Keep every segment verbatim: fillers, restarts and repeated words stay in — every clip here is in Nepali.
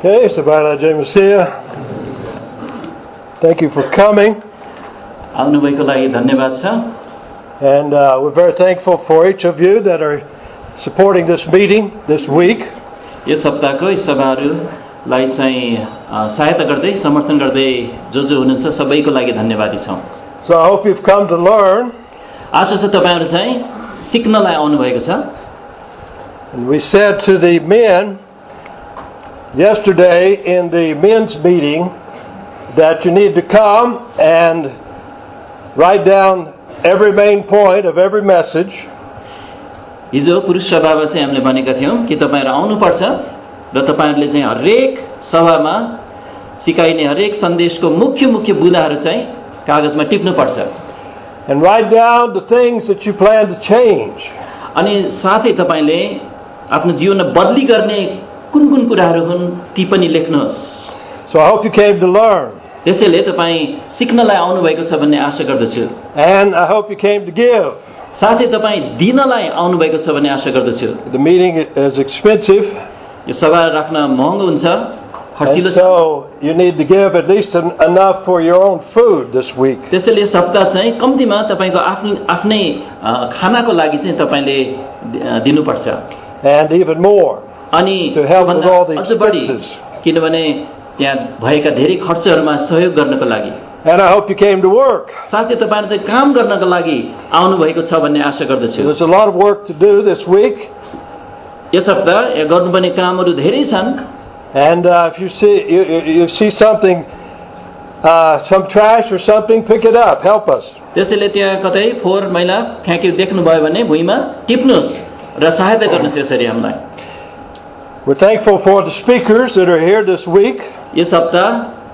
Okay, Sabbath Jai Messiah. Thank you for coming. आउनुभएको लागि धन्यवाद छ. And uh, we're very thankful for each of you that are supporting this meeting this week. यस सप्ताहको यी सभाहरूलाई चाहिँ सहायता गर्दै समर्थन गर्दै जो जो हुनुहुन्छ सबैको लागि धन्यवादी छौं. So I hope you've come to learn. आशा छ तपाईहरु चाहिँ सिक्नलाई आउनु भएको छ. And we said to the men yesterday in the men's meeting that you need to come and write down every main point of every message. हिजो पुरुष सभामा चाहिँ हामीले भनेका थियौं कि तपाईहरु आउनु पर्छ र तपाईहरुले चाहिँ हरेक सभामा सिकाइने हरेक सन्देशको मुख्य मुख्य बुँदाहरु चाहिँ कागजमा टिप्नु पर्छ. And write down the things that you plan to change. अनि साथै तपाईले आफ्नो जीवनमा बदली गर्ने कुन कुन कुराहरु हुन् ती पनि लेख्नुहोस्. So I hope you came to learn. त्यसैले तपाई सिक्नलाई आउनु भएको छ भन्ने आशा गर्दछु. And I hope you came to give. साथै तपाई दिनलाई आउनु भएको छ भन्ने आशा गर्दछु. The meeting is expensive. यो सभा राख्न महँगो हुन्छ, खर्चिलो छ. So you need to give at least enough for your own food this week. त्यसैले सप्ताह चाहिँ कम्तीमा तपाईको आफ्नो आफ्नै खानाको लागि चाहिँ तपाईले दिनुपर्छ. And even more. अनि to help with all the expenses. किनभने त्यहाँ भएका धेरै खर्चहरुमा सहयोग गर्नको लागि. And I hope you came to work. साथै तपाईहरु चाहिँ काम गर्नको लागि आउनु भएको छ भन्ने आशा गर्दछु. There's a lot of work to do this week. यस हप्ता गर्नुपर्ने कामहरु धेरै छन्. And uh, if you see you, you see something uh, some trash or something, pick it up, help us. त्यसैले त्यहाँ कतै फोहोर मैला फ्याँकेको देख्नु भयो भने भुइँमा टिप्नुस् र सहायता गर्नुस् यसरी हामीलाई. We're thankful for the speakers that are here this week. यस हप्ता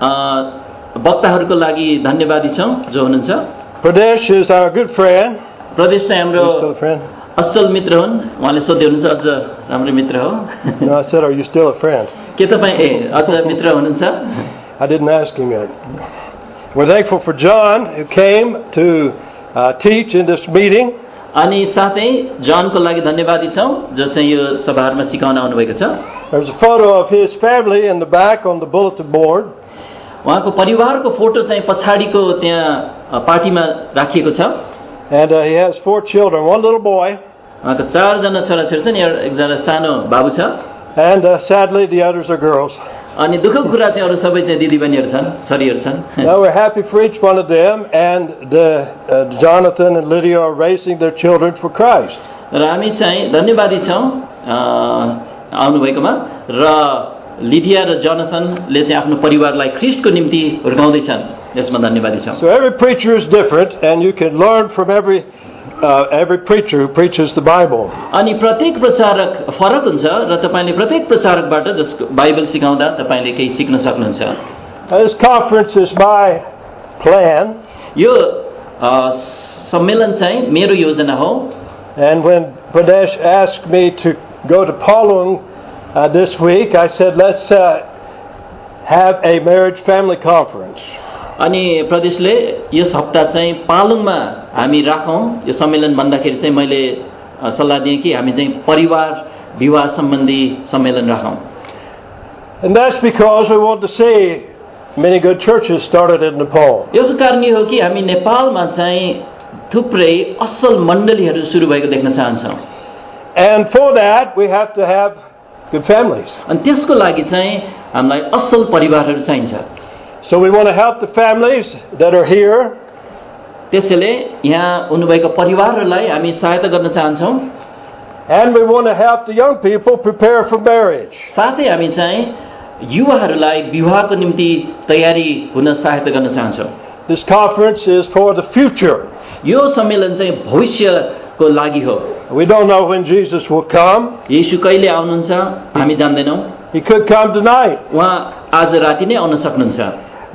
वक्ताहरुको लागि धन्यवादी छौं जो हुनुहुन्छ. Pradesh is our good friend. प्रदेश चाहिँ हाम्रो असल मित्र हुन्. उहाँले सोध्दै हुनुहुन्छ अझ राम्रो मित्र हो. No, I said, are you still a friend? के तपाई ए अझ मित्र हुनुहुन्छ? I didn't ask him yet. We're thankful for John who came to uh, teach in this meeting. अनि साथै जनको लागि धन्यवादी छौं जो चाहिँ यो सभामा सिकाउन आउनु भएको छ. There's a photo of his family in the back on the bulletin board. उहाँको परिवारको फोटो चाहिँ पछाडीको त्यहाँ पार्टीमा राखिएको छ. And uh, he has four children, one little boy. उहाँको चार जना छोराछोरी छन्, एकजना सानो बाबु छ. And uh, sadly the others are girls. अनि दुःखको कुरा चाहिँ अरु सबै चाहिँ दिदीबहिनीहरु छन्, छोरीहरु छन्. Now we're happy for each one of them, and the uh, Jonathan and Lydia are raising their children for Christ. र हामी चाहिँ धन्यवादी छौं आउनु भएकोमा र लिडिया र जोनाथनले चाहिँ आफ्नो परिवारलाई ख्रीष्टको निम्ति हुर्काउँदै छन्. यसमा धन्यवादी छौं. So every preacher is different, and you can learn from every uh, every preacher who preaches the Bible. अनि प्रत्येक प्रचारक फरक हुन्छ र तपाईले प्रत्येक प्रचारकबाट जसको बाइबल सिकाउँदा तपाईले केही सिक्न सक्नुहुन्छ. This conference is my plan. यो सम्मेलन चाहिँ मेरो योजना हो. And when Pradesh asked me to go to Palung uh, this week, I said, let's uh, have a marriage family conference. अनि प्रदेशले यस हप्ता चाहिँ पालुङमा हामी राखौं यो सम्मेलन भन्दाखेरि चाहिँ मैले सल्लाह दिए कि हामी चाहिँ परिवार विवाह सम्बन्धी सम्मेलन राखौं. And that's because we want to see many good churches started in Nepal. यसको कारण यो हो कि हामी नेपालमा चाहिँ थुप्रै असल मण्डलीहरु सुरु भएको देख्न चाहन्छौं. And for that we have to have good families. अनि त्यसको लागि चाहिँ हामीलाई असल परिवारहरु चाहिन्छ. So we want to help the families that are here. त्यसैले यहाँ हुनुभएको परिवारहरुलाई हामी सहायता गर्न चाहन्छौं. And we want to help the young people prepare for marriage. साथै हामी चाहिँ युवाहरुलाई विवाहको निम्ति तयारी हुन सहायता गर्न चाहन्छौं. This conference is for the future. यो सम्मेलन चाहिँ भविष्यको लागि हो. We don't know when Jesus will come. येशू कहिले आउनुहुन्छ हामी जान्दैनौं. He could come tonight. उहाँ आज राति नै आउन सक्नुहुन्छ.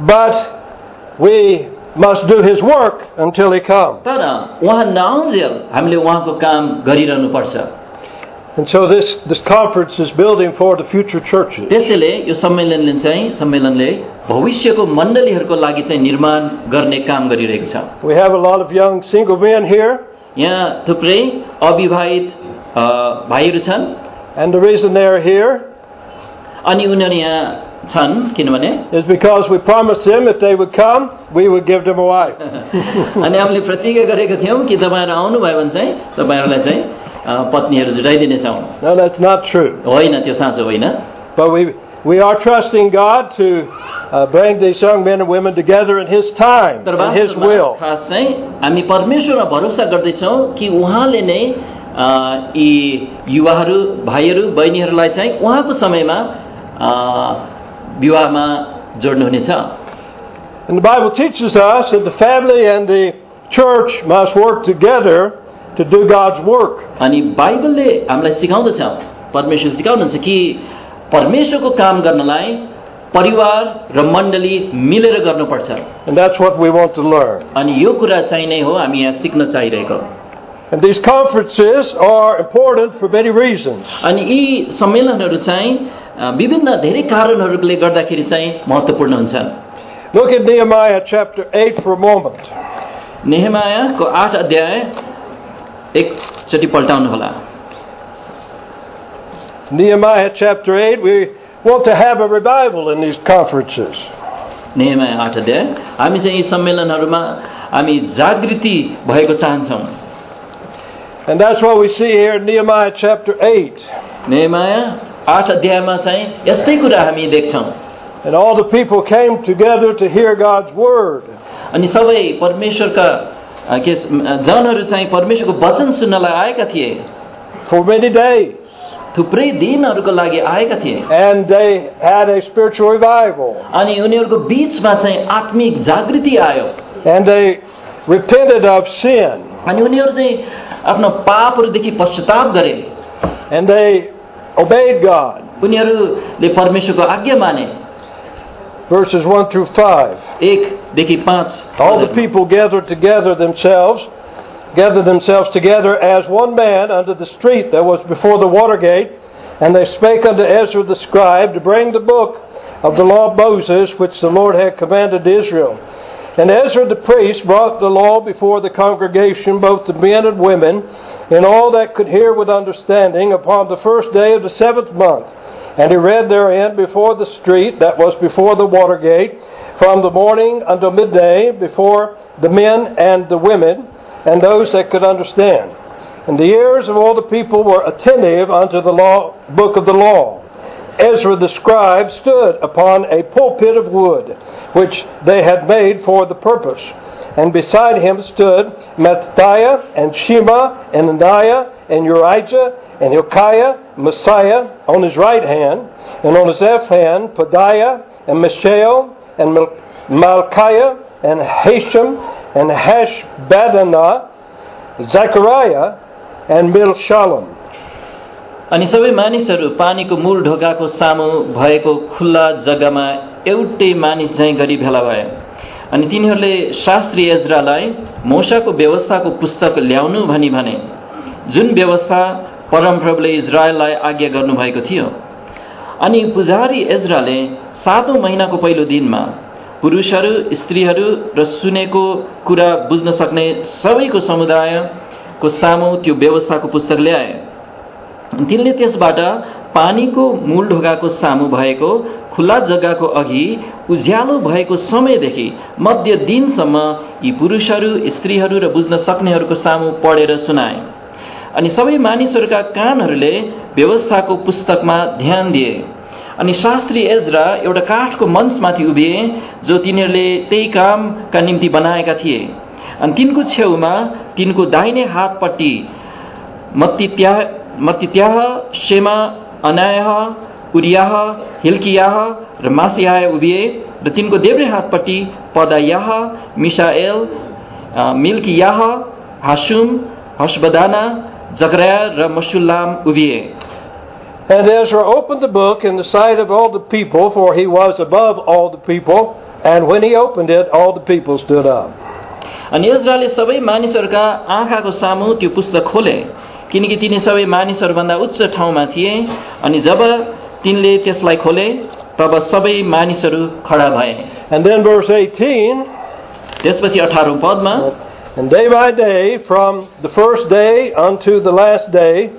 But we must do his work until he comes. तर उहाँ नआउन्जेल हामीले उहाँको काम गरिरहनु पर्छ. And so this this conference is building for the future churches. त्यसैले यो सम्मेलनले चाहिँ सम्मेलनले भविष्यको मण्डलीहरुको लागि चाहिँ निर्माण गर्ने काम गरिरहेको छ. We have a lot of young single men here. यहाँ थुप्रै अविवाहित भाइहरु छन्. And the reason they are here अनि उनीहरू यहाँ छन् किनभने is because we promised them if they would come, we would give them a wife. अनि हामीले प्रतिज्ञा गरेका थियौँ कि तपाईँहरू आउनुभयो भने चाहिँ तपाईँहरूलाई चाहिँ पत्नीहरू जुटाइदिनेछौँ. No, that's not true. होइन, त्यो साँचो होइन. But we we are trusting God to uh, bring these young men and women together in His time, in His will. खास चाहिँ हामी परमेश्वरमा भरोसा गर्दैछौँ कि उहाँले नै यी युवाहरू, भाइहरू, बहिनीहरूलाई चाहिँ उहाँको समयमा विवाहमा जोड्नुहुनेछ. And the Bible teaches us that the family and the church must work together to do God's work. अनि बाइबलले हामीलाई सिकाउँदछ, परमेश्वर सिकाउनुहुन्छ कि परमेश्वरको काम गर्नलाई परिवार र मण्डली मिलेर गर्नुपर्छ. And that's what we want to learn. अनि यो कुरा चाहिँ नै हो हामी यहाँ सिक्न चाहिरहेको. And these conferences are important for many reasons. अनि यी सम्मेलनहरू चाहिँ विभिन्न धेरै कारणहरूले गर्दाखेरि चाहिँ महत्त्वपूर्ण हुन्छन्. Look at Nehemiah chapter eight for a moment. नेहेमायाको आठ अध्याय एकचोटि पल्टाउनु होला. Nehemiah chapter eight, we want to have a revival in these conferences. नेहेमाया आठ अध्याय हामी चाहिँ यी सम्मेलनहरूमा हामी जागृति भएको चाहन्छौँ. And that's what we see here in Nehemiah chapter eight. नेहेमाया आठ अध्यायमा चाहिँ यस्तै कुरा हामी देख्छौँ. And all the people came together to hear God's word. अनि सबै परमेश्वरका के जनहरू चाहिँ परमेश्वरको वचन सुन्नलाई आएका थिए. For many days. थुप्रै दिनहरूको लागि आएका थिए. And they had a spiritual revival. अनि उनीहरूको बीचमा चाहिँ आत्मिक जागृति आयो. And they repented of sin. अनि उनीहरू चाहिँ आफ्नो पापहरूदेखि पश्चाताप गरे. And they obeyed God. उनीहरूले परमेश्वरको आज्ञा माने. Verses one through five. एकदेखि पाँच. All the people gathered together themselves, gathered themselves together as one man under the street that was before the water gate, and they spake unto Ezra the scribe to bring the book of the law of Moses, which the Lord had commanded Israel. And Ezra the priest brought the law before the congregation, both the men and women, and all that could hear with understanding, upon the first day of the seventh month. And he read therein before the street that was before the water gate, from the morning until midday, before the men and the women, and those that could understand. And the ears of all the people were attentive unto the law, book of the law. Ezra the scribe stood upon a pulpit of wood, which they had made for the purpose. And beside him stood Mattithiah, and Shema, and Ananiah, and Urijah, and Hilkiah, Messiah, on his right hand, and on his left hand, Pedaiah, and Mishael, and Mal- Malchiah, and Hashem, and Hashbaddanah, Zechariah, and Meshullam. अनि सबै मानिसहरू पानीको मूल ढोकाको सामु भएको खुल्ला जग्गामा एउटै मानिस चाहिँ गरी भेला भए. अनि तिनीहरूले शास्त्री एज्रालाई मोशाको व्यवस्थाको पुस्तक ल्याउनु भनी भने, जुन व्यवस्था परमप्रभुले इजरायललाई आज्ञा गर्नुभएको थियो. अनि पुजारी एज्राले सातौं महिनाको पहिलो दिनमा पुरुषहरू, स्त्रीहरू र सुनेको कुरा बुझ्न सक्ने सबैको समुदायको सामु त्यो व्यवस्थाको पुस्तक ल्याए. तिनले त्यसबाट पानीको मूल ढोकाको सामु भएको खुल्ला जग्गाको अघि उज्यालो भएको समयदेखि मध्य दिनसम्म यी पुरुषहरू, स्त्रीहरू र बुझ्न सक्नेहरूको सामु पढेर सुनाए. अनि सबै मानिसहरूका कानहरूले व्यवस्थाको पुस्तकमा ध्यान दिए. अनि शास्त्री एज्रा एउटा काठको मञ्चमाथि उभिए, जो तिनीहरूले त्यही कामका निम्ति बनाएका थिए. अनि तिनको छेउमा तिनको दाहिने हातपट्टि मत्तित्याह मत्तित्याह, शेमा, अनायाह, उरियाह, हिल्कियाह र मासियाह उभिए, र तिनको देब्रे हातपट्टि पदायाह, मिशाएल, मिल्कियाह, हाशुम, हशबदाना, जकरिया र मशुल्लाम उभिए. And Ezra opened the book in the sight of all the people, for he was above all the people, and when he opened it, all the people stood up. अनि एज्राले सबै मानिसहरूका आँखाको सामु त्यो पुस्तक खोले, किनकि तिनी सबै मानिसहरूभन्दा उच्च ठाउँमा थिए. अनि जब तिनले त्यसलाई खोले, तब सबै मानिसहरू खडा भए. And then verse eighteen. त्यसपछि अठारौं पदमा, and day by day, from the first day unto the last day,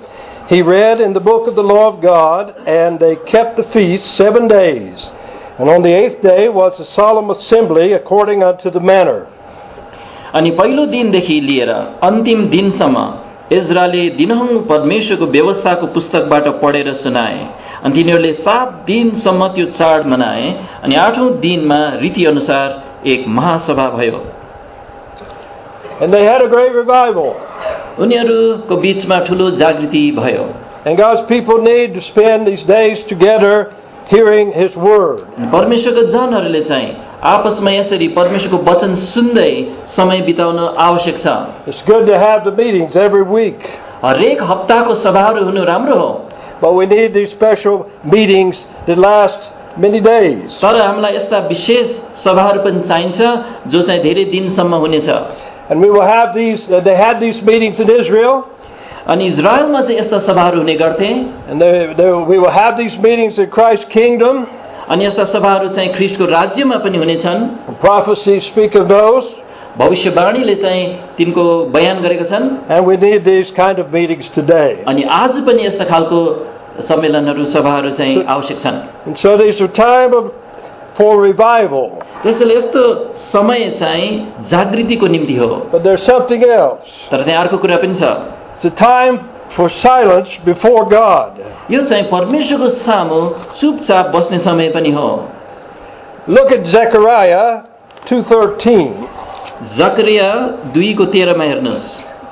he read in the book of the law of God, and they kept the feast seven days. And on the eighth day was a solemn assembly according unto the manner. अनि पहिलो दिनदेखि लिएर अन्तिम दिनसम्म इजरायलले दिनहुँ परमेश्वरको व्यवस्थाको पुस्तकबाट पढेर सुनाए। अनि तिनीहरूले सात दिनसम्म त्यो चाड मनाए। अनि आठौं दिनमा रीति अनुसार एक महासभा भयो। And they had a great revival. उनीहरूको बीचमा ठूलो जागृति भयो। And God's people need to spend these days together hearing His word. परमेश्वरको जनहरूले चाहिँ आपसमा यसरी परमेश्वरको वचन सुन्दै समय बिताउन आवश्यक छ। It's good to have the meetings every week. हरेक हप्ताको सभाहरू हुनु राम्रो हो। But we need these special meetings that last many days. तर हामीलाई यस्ता विशेष सभाहरू पनि चाहिन्छ जो चाहिँ धेरै दिनसम्म हुनेछ। And we will have these, uh, they had these meetings in Israel. अनि इजरायलमा चाहिँ यस्ता सभाहरू हुने गर्थे। And they, they, we will have these meetings in Christ's kingdom. अनि यस्ता सभाहरू चाहिँ ख्रीष्टको राज्यमा पनि हुनेछन्। Prophecies speak of those. भविष्यवाणीले चाहिँ तिनको बयान गरेका छन्। And we need these kind of meetings today. अनि आज पनि यस्ता खालको सम्मेलनहरू सभाहरू चाहिँ आवश्यक छन्। And so these are time of, for revival. त्यसैले यस्तो समय चाहिँ जागृतिको निम्ति हो। But there's something else. तर त्यहाँ अर्को कुरा पनि छ। It's a time for silence before God. यो चाहिँ परमेश्वरको सामु चुपचाप बस्ने समय पनि हो। Look at Zechariah two thirteen. जकरिया दुई को तेह्रमा हेर्नुहोस्।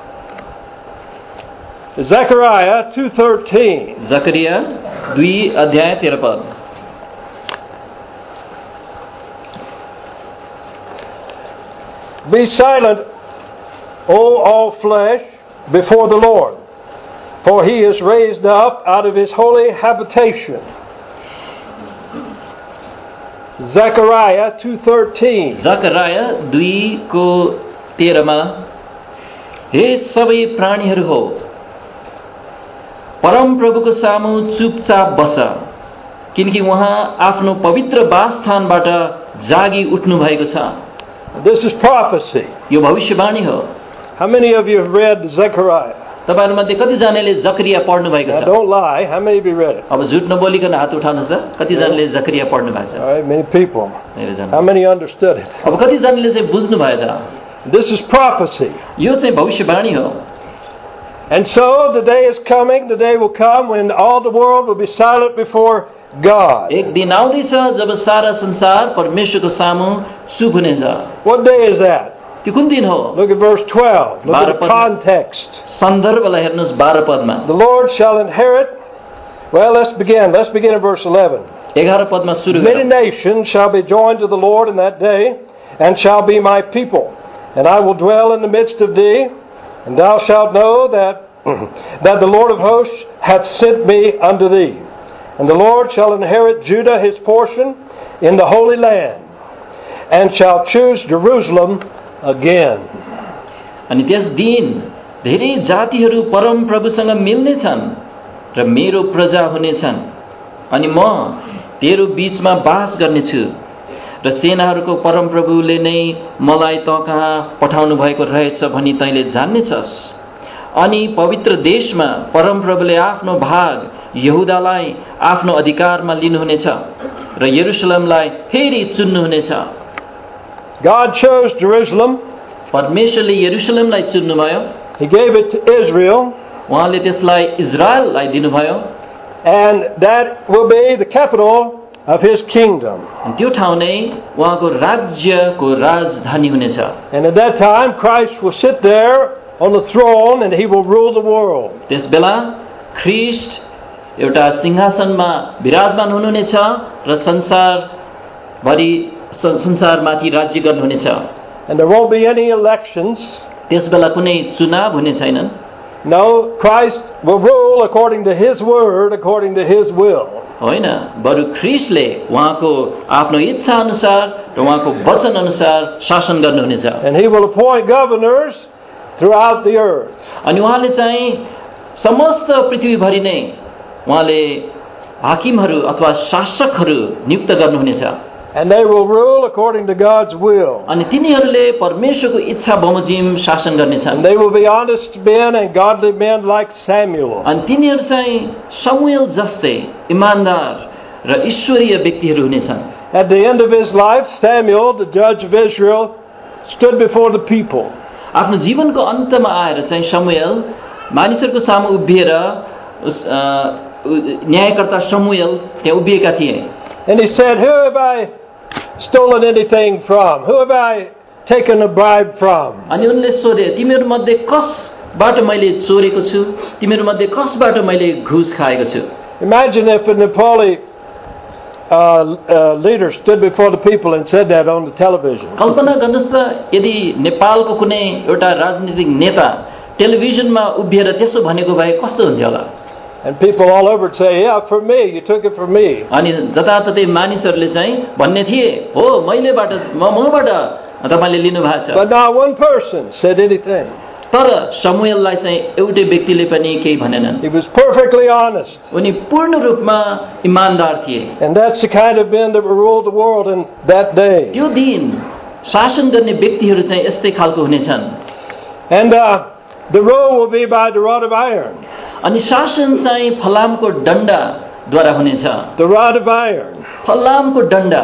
Zechariah two thirteen. जकरिया दुई अध्याय तेह्र पद। Be silent, O all flesh, before the Lord, for He is raised up out of His holy habitation. Zechariah two thirteen. जकरिया दुई को तेह्रमा, हे सबै प्राणीहरू हो, परम प्रभुको सामु चुपचाप बस, किनकि उहाँ आफ्नो पवित्र वासस्थानबाट जागी उठ्नु भएको छ। This is prophecy. यो भविष्यवाणी हो। How many of you have read Zechariah? तपाईहरुमध्ये कतिजनाले जकरिया पढ्नु भएको Now छ? don't lie. How many of you read it? अब झुट नबोलिकन हात उठाउनुस् त। कतिजनाले जकरिया पढ्नु भएको छ? All right, many people. धेरै जना। How many understood it? अब कतिजनाले चाहिँ बुझ्नु भयो त? This is prophecy. यो चाहिँ भविष्यवाणी हो। And so the day is coming, the day will come when all the world will be silent before God. एक दिन आउँदैछ जब सारा संसार परमेश्वरको सामु चुप हुनेछ। What day is that? त्यो कुन दिन हो? Look at verse twelve. Look at the context. सन्दर्भलाई हेर्नुस् बाह्र पदमा। The Lord shall inherit. Well, let's begin. Let's begin in verse eleven. एघार पदमा सुरु Many गरौँ। nations shall be joined to the Lord in that day, and shall be my people. And I will dwell in the midst of thee, and thou shalt know that that the Lord of hosts hath sent me unto thee. And the Lord shall inherit Judah his portion in the Holy Land, and shall choose Jerusalem again. अनि त्यस दिन धेरै जातिहरू परम प्रभुसँग मिल्ने छन् र मेरो प्रजा हुनेछन्, अनि म तेरो बीचमा बास गर्नेछु, र सेनाहरूको परम प्रभुले नै मलाई त कहाँ पठाउनु भएको रहेछ भनी तैँले जान्नेछस्। अनि पवित्र देशमा परम प्रभुले आफ्नो भाग यहुदालाई आफ्नो अधिकारमा लिनुहुनेछ र यरुशलेमलाई फेरि चुन्नुहुनेछ। God chose Jerusalem. परमेश्वरले यरुशलेमलाई चुन्नुभयो। He gave it to Israel. उहाँले त्यसलाई इजरायललाई दिनुभयो। And that will be the capital of His kingdom. अनि त्यो ठाउँ नै उहाँको राज्यको राजधानी हुनेछ। And at that time Christ will sit there on the throne and He will rule the world. त्यस बेला ख्रीष्ट एउटा सिंहासनमा विराजमान हुनुहुनेछ र संसारभरि संसारमाथि राज्य गर्नुहुनेछ। And there won't be any elections. त्यस बेला कुनै चुनाव हुने छैनन्। No, Christ will rule according to His word, according to His will. होइन, बरु ख्रीष्टले उहाँको आफ्नो इच्छा अनुसार र उहाँको वचन अनुसार शासन गर्नुहुनेछ। And He will appoint governors throughout the earth. अनि उहाँले चाहिँ समस्त पृथ्वीभरि नै उहाँले हाकिमहरू अथवा शासकहरू नियुक्त गर्नुहुनेछ। And they will rule according to God's will. अनि तिनीहरूले परमेश्वरको इच्छा बमोजिम शासन गर्नेछन्. And they will be honest men and godly men like Samuel. अनि तिनीहरू चाहिँ शमूएल जस्तै इमानदार र ईश्वरीय व्यक्तिहरू हुनेछन्. At the end of his life, Samuel, the judge of Israel, stood before the people. आफ्नो जीवनको अन्तमा आएर चाहिँ शमूएल मानिसहरूको सामु उभिएर न्यायकर्ता शमूएल त्यहाँ उभिएका थिए. And he said, "Who have I stolen anything from? Who have I taken a bribe from?" अनि उनले सोधे, तिमीहरू मध्ये कसबाट मैले चोरेको छु? तिमीहरू मध्ये कसबाट मैले घुस खाएको छु? Imagine if a Nepali uh, uh, leader stood before the people and said that on the television. कल्पना गर्नुस् त यदि नेपालको कुनै एउटा राजनीतिक नेता टेलिभिजनमा उभिएर त्यसो भनेको भए कस्तो हुन्थ्यो होला? And people all over would say, "Yeah, for me, you took it from me." अनि जताततै मानिसहरूले चाहिँ भन्ने थिए, हो मैलेबाट म मबाट तपाईले लिनु भएको छ. But not one person said anything. तर शमूएललाई चाहिँ एउटै व्यक्तिले पनि केही भनेनन्. He was perfectly honest. उनी पूर्ण रूपमा इमानदार थिए. And that's the kind of men that will rule the world in that day. त्यो दिन शासन गर्ने व्यक्तिहरू चाहिँ यस्तै खालको हुनेछन्. And uh, the rule will be by the rod of iron. अनि शासन चाहिँ फलामको डन्डाद्वारा हुनेछ. The rod of iron. फलामको डन्डा.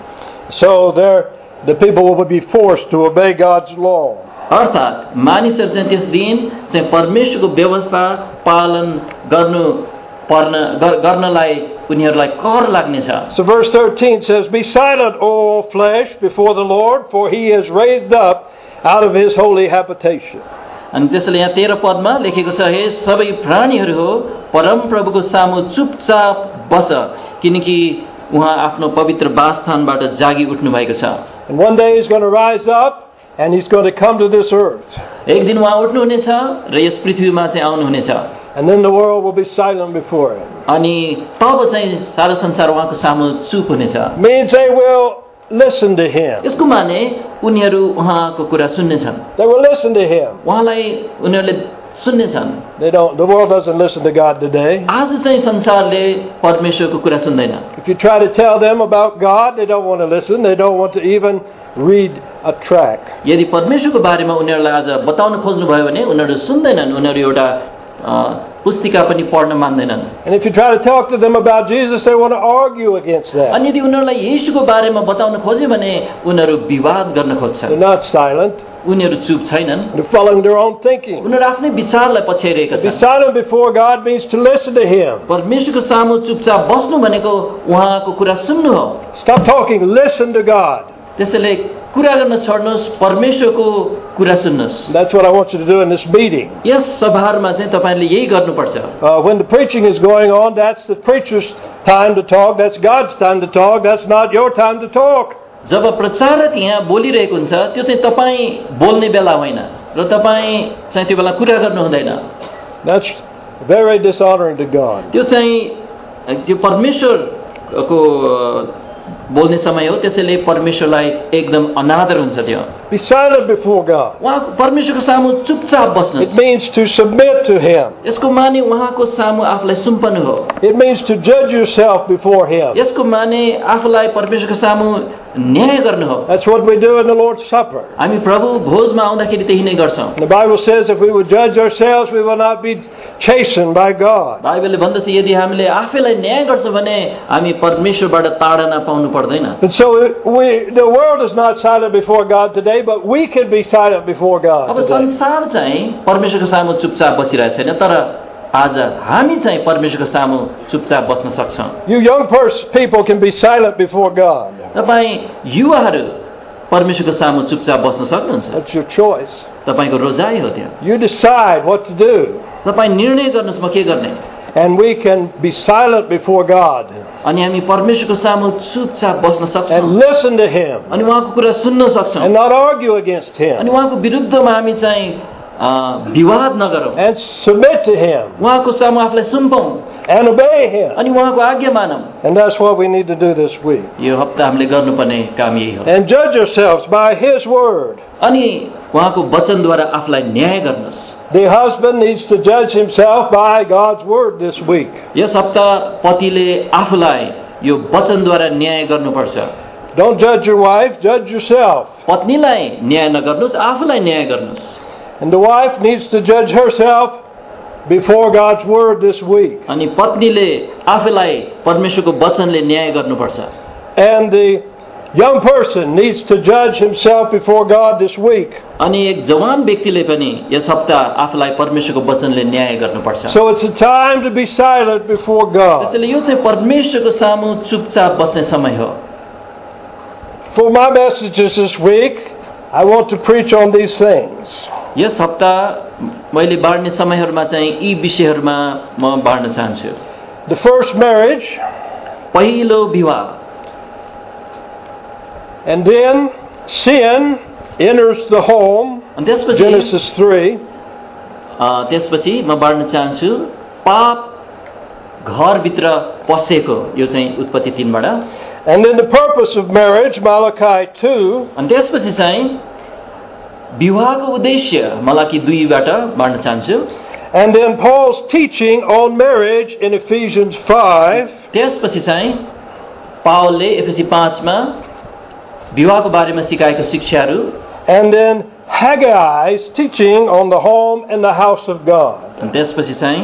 So there, the people will be forced to obey God's law. अर्थात् मानिसहरू चाहिँ त्यस दिन चाहिँ परमेश्वरको व्यवस्था पालन गर्नु पर्न गर्नलाई उनीहरूलाई कर लाग्नेछ. So verse thirteen says, "Be silent, O flesh, before the Lord, for he is raised up out of his holy habitation." अनि त्यसैले यहाँ तेह्र पदमा लेखेको छ, हे सबै प्राणीहरू हो परम प्रभुको सामु चुपचाप बस किनकि उहाँ आफ्नो पवित्र वासस्थानबाट जागी उठ्नु भएको छ. And one day he's going to rise up and he's going to come to this earth. एक दिन उहाँ उठ्नु हुनेछ र यस पृथ्वीमा चाहिँ आउनु हुनेछ. And then the world will be silent before him. अनि तब चाहिँ सारा संसार उहाँको सामु चुप हुनेछ. Means they will listen to him. यसको माने उनीहरू उहाँको कुरा सुन्नेछन्. They will listen to him. उहाँलाई उनीहरूले सुन्नेछन्. They don't. The world doesn't listen to God today. आज चाहिँ संसारले परमेश्वरको कुरा सुन्दैन. If you try to tell them about God, they don't want to listen. They don't want to even read a tract. यदि परमेश्वरको बारेमा उनीहरूलाई आज बताउन खोज्नु भयो भने उनीहरू सुन्दैनन्. उनीहरू एउटा पुस्तिका पनि पढ्न मान्दैनन्. And if you try to talk to them about Jesus, they want to argue against that. अनि यदि उनीहरूलाई येशूको बारेमा बताउन खोज्यो भने उनीहरू विवाद गर्न खोज्छन्. They're not silent. उनीहरू चुप छैनन्. They're following their own thinking. उनीहरू आफ्नै विचारलाई पछ्याइरहेका To be छन्. silent before God means to listen to him. परमेश्वरको सामु चुपचाप बस्नु भनेको उहाँको कुरा सुन्नु हो. Stop talking. Listen to God. त्यसैले कुरा गर्न छोड्नुहोस्, परमेश्वरको कुरा सुन्नुहोस्. That's what I want you to do in this meeting. यस सभामा चाहिँ तपाईले यही गर्नुपर्छ. Uh, when the preaching is going on, that's the preacher's time to talk. That's God's time to talk. That's not your time to talk. जब प्रचारक यहाँ बोलिरहेको हुन्छ त्यो चाहिँ तपाईँ बोल्ने बेला होइन र तपाईँ चाहिँ त्यो बेला कुरा गर्नु हुँदैन. That's very dishonoring to God. त्यो चाहिँ त्यो परमेश्वरको बोल्ने समय हो. त्यसैले परमेश्वरलाई एकदम अनादर हुन्छ त्यो. Be silent before God. उहाँको परमेश्वरको सामु चुपचाप It बस्नुहोस्. means to submit to him. यसको माने उहाँको सामु आफूलाई सुम्पनु हो. It means to judge yourself before him. यसको माने आफूलाई परमेश्वरको सामु न्याय गर्नु हो. That's what we do in the Lord's Supper. हामी प्रभु भोजमा आउँदाखेरि त्यही नै गर्छौँ. The Bible says if we would judge ourselves, we will not be chastened by God. बाइबलले भन्दछ यदि हामीले आफैलाई न्याय गर्छौँ भने हामी परमेश्वरबाट ताडना पाउनु पर्दैन. And so we, the world is not silent before God today, but we can be silent before God अब today. संसार चाहिँ परमेश्वरको सामु चुपचाप बसिरहेको छैन, तर आज हामी चाहिँ परमेश्वरको सामु चुपचाप बस्न सक्छौँ. You young pers- people can be silent before God. तपाईँ युवाहरू परमेश्वरको सामु चुपचाप बस्न सक्नुहुन्छ. That's your choice. तपाईँको रोजाइ हो त्यो. You decide what to do. तपाईँ निर्णय गर्नुहोस् म के गर्ने. And we can be silent before God अनि हामी परमेश्वरको सामु चुपचाप बस्न सक्छौँ and listen to him अनि उहाँको कुरा सुन्न सक्छौँ and not argue against अनि him उहाँको विरुद्धमा हामी चाहिँ अ, विवाद नगरौँ. and submit to him उहाँको सामु आफूलाई सुम्पौँ and obey him. अनि उहाँको आज्ञा मानौँ. And that's what we need to do this week. यो हप्ता हामीले गर्नुपर्ने काम यही हो. And judge yourselves by his word. अनि उहाँको वचनद्वारा आफूलाई न्याय गर्नुहोस्. The husband needs to judge himself by God's word this week. यस हप्ता पतिले आफूलाई यो वचनद्वारा न्याय गर्नुपर्छ. Don't judge your wife, judge yourself. पत्नीलाई न्याय नगर्नुस्, आफूलाई न्याय गर्नुस्. And the wife needs to judge herself before God's word this week. अनि पत्नीले आफूलाई परमेश्वरको वचनले न्याय गर्नुपर्छ. And the young person needs to judge himself before God this week. अनि एक जवान व्यक्तिले पनि यस हप्ता आफूलाई परमेश्वरको वचनले न्याय गर्नुपर्छ. So it's a time to be silent before God. त्यसैले यो चाहिँ परमेश्वरको सामु चुपचाप बस्ने समय हो. For my messages this week, I want to preach on these things. यस हप्ता मैले बाँड्ने समयहरूमा चाहिँ यी विषयहरूमा म बाँड्न चाहन्छु. The first marriage, पहिलो विवाह, and then sin enters the home. अनि त्यसपछि Genesis three. अ, त्यसपछि म बाँड्न चाहन्छु पाप घरभित्र पसेको, यो चाहिँ उत्पत्ति तीनबाट. And then the purpose of marriage, Malachi two. अनि त्यसपछि चाहिँ विवाहको उद्देश्य मलाकी दुईबाट बाँड्न चाहन्छु. And then Paul's teaching on marriage in Ephesians five. त्यसपछि चाहिँ पावलले एफएसी पाँचमा विवाहको बारेमा सिकाएको शिक्षाहरू. And then Haggai's teaching on the home and the house of God. अनि त्यसपछि चाहिँ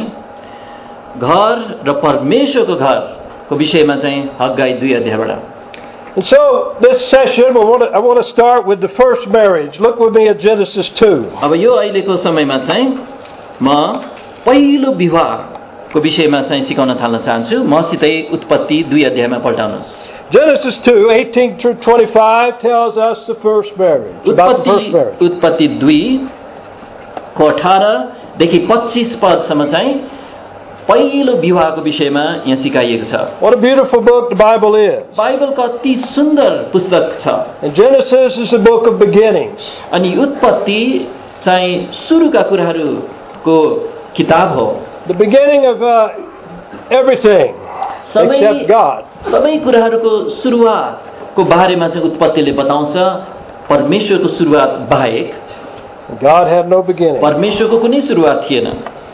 घर र परमेश्वरको घरको विषयमा चाहिँ हग्गाई दुई अध्यायबाट. And so this session, we want to, I want to start with the first marriage. Look with me at Genesis two. अब यो अहिलेको समयमा चाहिँ म पहिलो विवाहको विषयमा चाहिँ सिकाउन थाल्न चाहन्छु. मसितै उत्पत्ति दुई अध्यायमा पल्टाउनुहोस्. Genesis two, eighteen through twenty-five tells us the first marriage. About the first marriage. उत्पत्ति दुई को अठारदेखि पच्चीस पदसम्म चाहिँ पहिलो विवाहको विषयमा यहाँ सिकाइएको छ. What a beautiful book the Bible is. Bible कति सुन्दर पुस्तक छ. And Genesis is a book of beginnings. अनि उत्पत्ति चाहिँ सुरुका कुराहरूको किताब हो. The beginning of uh, everything except God. सबै कुराहरूको सुरुवातको बारेमा चाहिँ उत्पत्तिले बताउँछ. परमेश्वरको सुरुवात बाहेक God had no beginning. परमेश्वरको कुनै सुरुवात थिएन.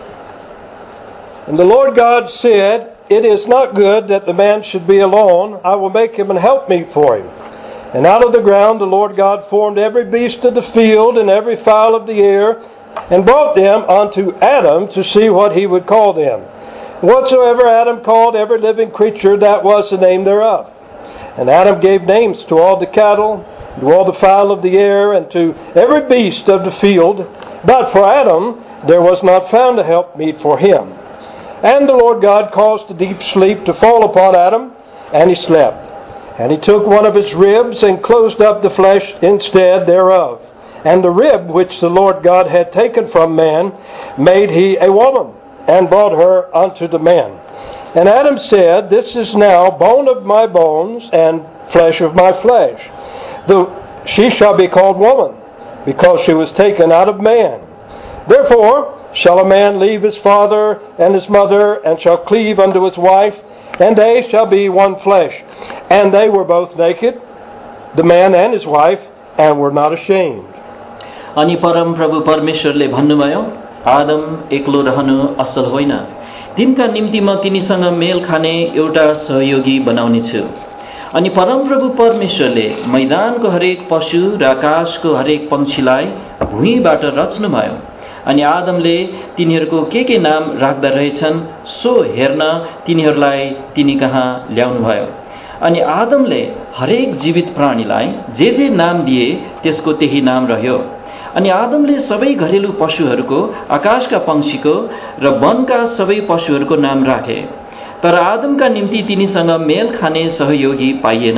And the Lord God said, "It is not good that the man should be alone. I will make him an helpmeet for him." And out of the ground the Lord God formed every beast of the field and every fowl of the air, and brought them unto Adam to see what he would call them. Whatsoever Adam called every living creature, that was the name thereof. And Adam gave names to all the cattle, to all the fowl of the air, and to every beast of the field. But for Adam there was not found a helpmeet for him. And the Lord God caused a deep sleep to fall upon Adam, and he slept. And he took one of his ribs, and closed up the flesh instead thereof. And the rib which the Lord God had taken from man made he a woman, and brought her unto the man. And Adam said, "This is now bone of my bones, and flesh of my flesh. The, she shall be called woman, because she was taken out of man. Therefore shall a man leave his father and his mother, and shall cleave unto his wife, and they shall be one flesh. And they were both naked, the man and his wife, and were not ashamed." अनि परम प्रभु परमेश्वरले भन्नुभयो, आदम एक्लो रहनु असल होइन. तिनका निम्ति म तिनीसँग मेल खाने एउटा सहयोगी बनाउने छु. अनि परम प्रभु परमेश्वरले मैदानको हरेक पशु र आकाशको हरेक पंक्षीलाई भुइँबाट रच्नुभयो. अनि आदमले तिनीहरूको के के नाम राख्दा रहेछन् सो हेर्न तिनीहरूलाई तिनी कहाँ ल्याउनुभयो. अनि आदमले हरेक जीवित प्राणीलाई जे जे नाम दिए त्यसको त्यही नाम रह्यो. अनि आदमले सबै घरेलु पशुहरूको, आकाशका पंक्षीको र वनका सबै पशुहरूको नाम राखे. तर आदमका निम्ति तिनीसँग मेल खाने सहयोगी पाइएन.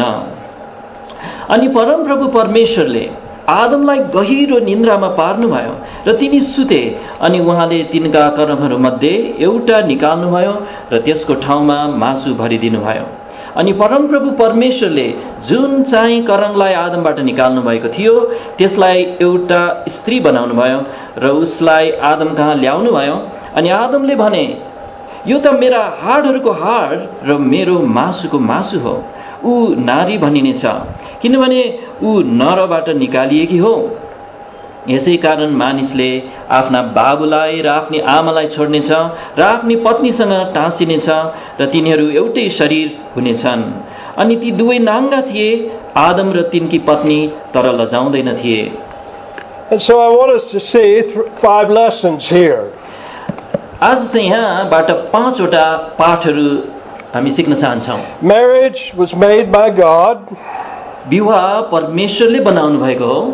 अनि परम प्रभु परमेश्वरले आदमलाई गहिरो निन्द्रामा पार्नुभयो र तिनी सुते. अनि उहाँले तिनका करङहरूमध्ये एउटा निकाल्नुभयो र त्यसको ठाउँमा मासु भरिदिनुभयो. अनि परमप्रभु परमेश्वरले जुन चाहिँ करङलाई आदमबाट निकाल्नु भएको थियो त्यसलाई एउटा स्त्री बनाउनु भयो र उसलाई आदम कहाँ ल्याउनु भयो. अनि आदमले भने, यो त मेरा हाडहरूको हाड र मेरो मासुको मासु हो. ऊ नारी भनिनेछ किनभने ऊ नरबाट निकालिएकी हो. यसै कारण मानिसले आफ्ना बाबुलाई र आफ्नी आमालाई छोड्नेछ र आफ्नी पत्नीसँग टाँसिनेछ र तिनीहरू एउटै शरीर हुनेछन्. अनि ती दुवै नाङ्गा थिए, आदम र तिनकी पत्नी, तर लजाउँदैन थिए। And so I want us to see th- five lessons here. आज चाहिँ यहाँबाट पाँचवटा पाठहरू हामी सिक्न चाहन्छौँ। Marriage was made by God. विवाह परमेश्वरले बनाउनु भएको हो।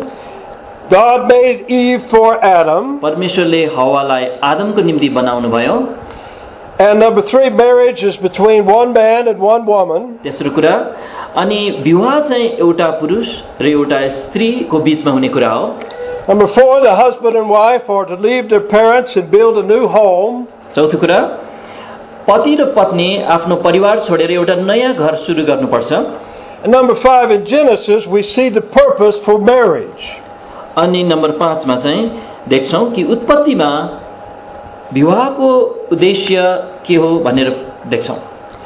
God made Eve for Adam. परमेश्वरले हव्वालाई आदमको निम्ति बनाउनु भयो। And number three, marriage is between one man and one woman. तेस्रो कुरा, अनि विवाह चाहिँ एउटा पुरुष र एउटा स्त्रीको बीचमा हुने कुरा हो। Number four, the husband and wife are to leave their parents and build a new home. चौथो कुरा, पति र पत्नी आफ्नो परिवार छोडेर एउटा नयाँ घर सुरु गर्नुपर्छ। And number five, in Genesis, we see the purpose for marriage. अनि नम्बर पाँचमा चाहिँ देख्छौँ कि उत्पत्तिमा विवाहको उद्देश्य के हो भनेर देख्छौँ।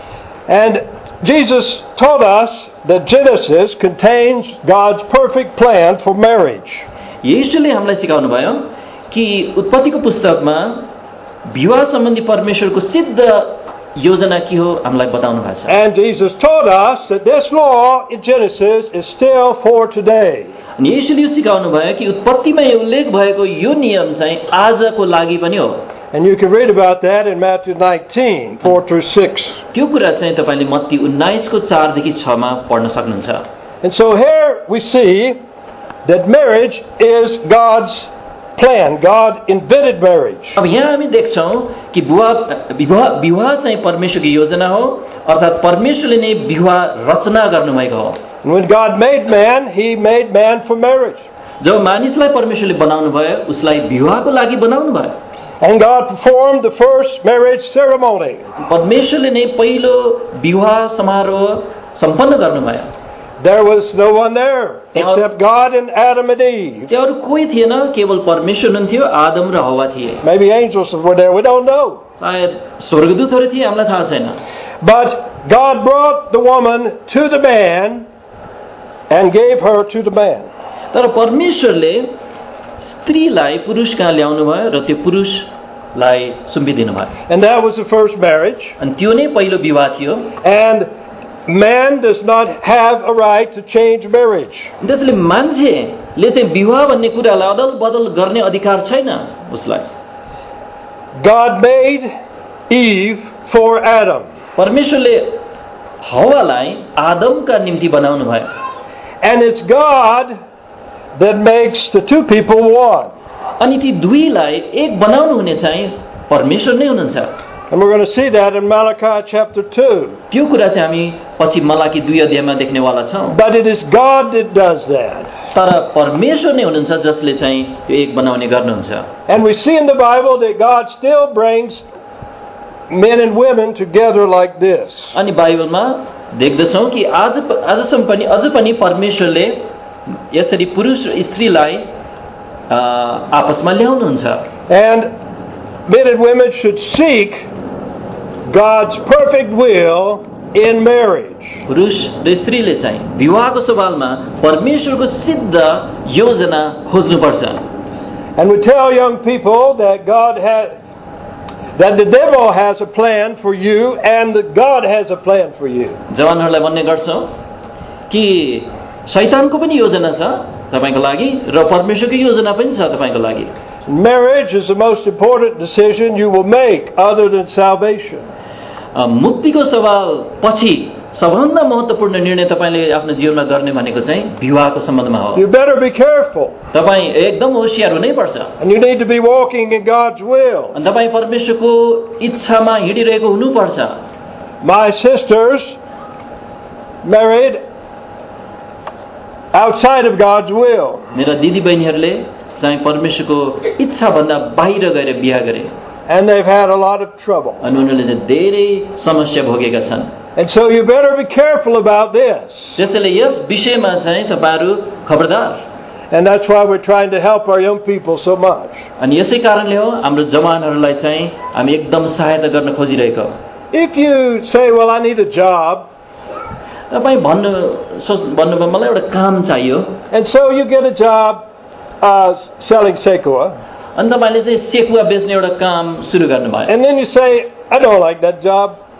And Jesus taught us that Genesis contains God's perfect plan for marriage. येशूले हामीलाई सिकाउनु भयो कि उत्पत्तिको पुस्तकमा विवाह सम्बन्धी परमेश्वरको सिद्ध योजना के हो हामीलाई बताउनु भएको छ। And Jesus taught us that this law in Genesis is still for today. अनि येशूले यो सिकाउनु भयो कि उत्पत्तिमा उल्लेख भएको यो नियम चाहिँ आजको लागि पनि हो। And you can read about that in Matthew nineteen, four through six. त्यो कुरा चाहिँ तपाईले मत्ती उन्नाइस को चार देखि छ मा पढ्न सक्नुहुन्छ। And so here we see that marriage is God's plan. God invented marriage. अब यहाँ हामी देख्छौँ कि विवाह विवाह विवाह चाहिँ परमेश्वरको योजना हो, अर्थात् परमेश्वरले नै विवाह रचना गर्नुभएको हो। And when God made man, he made man for marriage. जब मानिसलाई परमेश्वरले बनाउनु भयो, उसलाई विवाहको लागि बनाउनु भयो। And God performed the first marriage ceremony. परमेश्वरले नै पहिलो विवाह समारोह सम्पन्न गर्नुभयो। There was no one there except God and Adam and Eve. त्यहाँ अरू कोही थिएन, केवल परमेश्वर हुनुहुन्थ्यो, आदम र हव्वा थिए। Maybe angels were there, we don't know. सायद स्वर्गदूतहरू थिए, हामीलाई थाहा छैन। But God brought the woman to the man and gave her to the man. तर परमेश्वरले स्त्रीलाई पुरुष कहाँ ल्याउनु भयो र त्यो पुरुषलाई सुम्पिदिनु भयो। And that was the first marriage. अनि त्यो नै पहिलो विवाह थियो। And man does not have a right to change marriage. त्यसले मान्छेले चाहिँ विवाह भन्ने कुरालाई अदल बदल गर्ने अधिकार छैन उसलाई। God made Eve for Adam. परमेश्वरले हव्वालाई आदमका निम्ति बनाउनु भयो। And it's God that makes the two people one. अनि ती दुईलाई एक बनाउनु हुने चाहिँ परमेश्वर नै हुनुहुन्छ। And we're going to see that in Malachi chapter two. त्यो कुरा चाहिँ हामी पछि मलाकी दुई अध्यायमा देख्नेवाला छौँ। But it is God that does that. तर परमेश्वर नै हुनुहुन्छ जसले चाहिँ त्यो एक बनाउने गर्नुहुन्छ। And we see in the Bible that God still brings men and women together like this. अनि बाइबलमा देख्दछौँ कि आज आजसम्म पनि अझ पनि परमेश्वरले यसरी पुरुष र स्त्रीलाई आपसमा ल्याउनुहुन्छ। And men and women should seek God's perfect will in marriage. पुरुष र स्त्रीले चाहिँ विवाहको सवालमा परमेश्वरको सिद्ध योजना खोज्नुपर्छ। And we tell young people that God has that the devil has a plan for you and that God has a plan for you. जवानहरूलाई भन्ने गर्छौँ कि शैतानको पनि योजना छ तपाईको लागि र परमेश्वरको योजना पनि छ तपाईको लागि। Marriage is the most important decision you will make other than salvation. मुक्तिको सवाल पछि सबभन्दा महत्त्वपूर्ण निर्णय तपाईले आफ्नो जीवनमा गर्ने भनेको चाहिँ विवाहको सम्बन्धमा हो। You better be careful. तपाई एकदम होशियार हुनै पर्छ। And you need to be walking in God's will. अनि तपाई परमेश्वरको इच्छामा हिँडिरहेको हुनुपर्छ। My sisters married outside of God's will. मेरा दिदी बहिनीहरूले चाहिँ परमेश्वरको इच्छा भन्दा बाहिर गएर बिहे गरे। And they've had a lot of trouble. अनि उनीहरूले चाहिँ धेरै समस्या भोगेका छन्। And so you better be careful about this. त्यसैले यस विषयमा चाहिँ तपाईहरु खबरदार। And that's why we're trying to help our young people so much. अनि यसै कारणले हो हाम्रो जवानहरूलाई चाहिँ हामी एकदम सहायता गर्न खोजिरहेको। If you say, well, I need a job, तपाई भन्नु सोच भन्नुभयो मलाई एउटा काम चाहियो। And so you get a job uh, selling Sequoia. अनि तपाईले चाहिँ सेकुवा बेच्ने एउटा काम सुरु गर्नुभयो। And then you say, I don't like that job.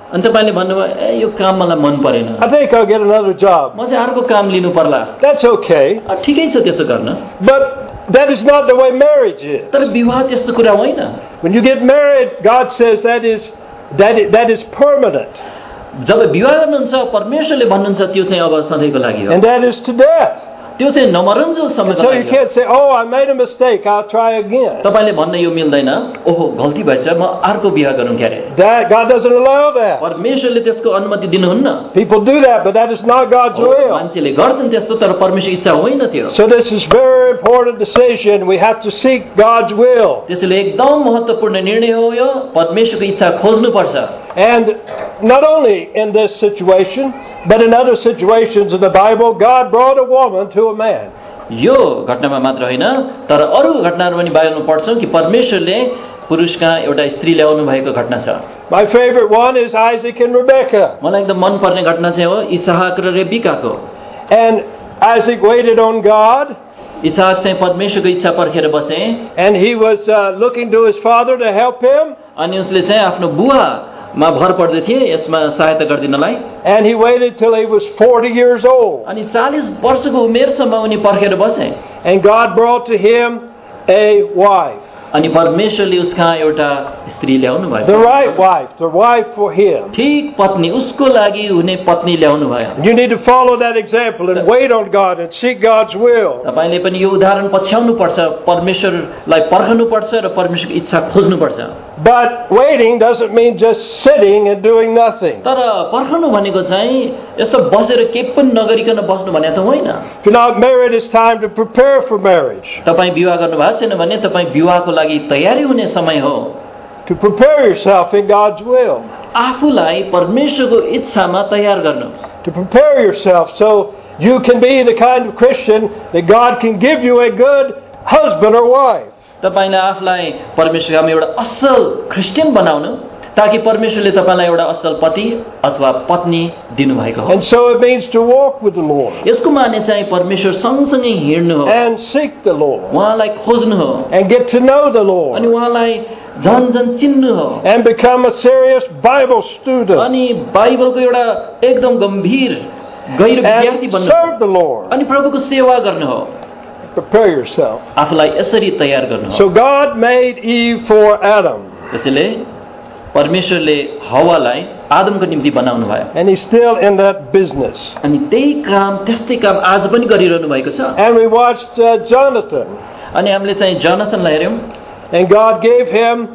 अनि तपाईले भन्नुभयो ए यो काम मलाई मन परेन, I think I'll get another job. म चाहिँ अर्को काम लिनु पर्ला। That's okay. अ, ठिकै छ त्यसो गर्न, But that is not the way marriage is. तर विवाह त्यस्तो कुरा होइन। When you get married, God says that is that is, that is permanent, जब विवाह गर्नुहुन्छ परमेश्वरले भन्नुहुन्छ त्यो चाहिँ अब सधैँको लागि हो, and that is to death. त्यो चाहिँ नमरुन्जेल समयको So you लागि हो। can't say, "Oh, I made a mistake. I'll try again." तपाईले भन्न यो मिल्दैन, ओहो गल्ती भएछ म अर्को विवाह गरौँ क्यारे। That God doesn't allow that. परमेश्वरले त्यसको अनुमति दिनुहुन्न। People do that, but that is not God's will. मान्छेले गर्छन् त्यस्तो, तर परमेश्वर इच्छा होइन त्यो। So this is very important decision. We have to seek God's will. त्यसैले एकदम महत्त्वपूर्ण निर्णय हो यो, परमेश्वरको इच्छा खोज्नुपर्छ। And not only in this situation, but in other situations in the Bible, God brought a woman to a man. यो घटनामा मात्र होइन, तर अरू घटनाहरू पनि बाइबलमा पढ्छौँ कि परमेश्वरले पुरुषका एउटा स्त्री ल्याउनु भएको घटना छ। My favorite one is Isaac and Rebekah. मलाई एकदम मन पर्ने घटना चाहिँ हो इसहाक र रेबिकाको। And Isaac waited on God, इसहाक चाहिँ परमेश्वरको इच्छा पर्खेर बसे, and he was uh, looking to his father to help him, अनि उसले चाहिँ आफ्नो बुवामा भर पर्दै थिए यसमा सहायता गरिदिनलाई। and he waited till he was forty years old. अनि चालीस वर्षको उमेरसम्म उनी पर्खेर बसे, And God brought to him a wife, अनि परमेश्वरले उसका एउटा स्त्री ल्याउनु भयो, the right wife, the wife for him. ठीक पत्नी, उसको लागि हुने पत्नी ल्याउनु भयो। You need to follow that example and wait on God and seek God's will. तपाईले पनि यो उदाहरण पछ्याउनु पर्छ, परमेश्वरलाई पर्खनु पर्छ र परमेश्वरको इच्छा खोज्नु पर्छ। But waiting doesn't mean just sitting and doing nothing. तर पर्खनु भनेको चाहिँ यसो बसेर केही पनि नगरिकन बस्नु भने त होइन। If you're not married, it's time to prepare for marriage. तपाईँ विवाह गर्नु भएको छैन भने तपाईँ विवाहको लागि तयारी हुने समय हो। To prepare yourself in God's will. आफूलाई परमेश्वरको इच्छामा तयार गर्नु। To prepare yourself so you can be the kind of Christian that God can give you a good husband or wife. तपाईले आफूलाई परमेश्वरको एउटा असल क्रिस्चियन बनाउनु ताकि परमेश्वरले तपाईलाई एउटा असल पति अथवा पत्नी दिनुभएको हो। And so it means to walk with the Lord यसको माने चाहिँ परमेश्वर सँगसँगै हिँड्नु हो, and seek the Lord उहाँलाई खोज्नु हो, and get to know the अनि Lord उहाँलाई झन झन चिन्नु हो, and become a serious Bible student अनि बाइबलको एउटा एकदम गम्भीर गहिरो विद्यार्थी and बन्नु, serve the Lord. अनि प्रभुको सेवा गर्नु हो। Prepare yourself. आफूलाई यसरी तयार गर्नु हो। So God made Eve for Adam, त्यसैले परमेश्वरले हव्वालाई आदमको निम्ति बनाउनु भयो, and He's still in that business. अनि त्यही काम त्यस्तै काम आज पनि गरिरहनु भएको छ। And we watched uh, Jonathan, अनि हामीले चाहिँ जोनाथनलाई हेर्यौं, and God gave him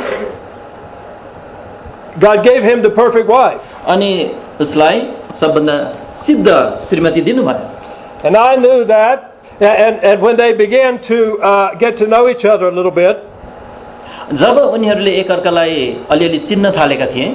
God gave him the perfect wife. अनि उसलाई सबभन्दा सिद्ध श्रीमती दिनुभयो। And I knew that, and, and when they began to uh, get to know each other a little bit, जब उनीहरूले एकअर्कालाई अलिअलि चिन्न थालेका थिए,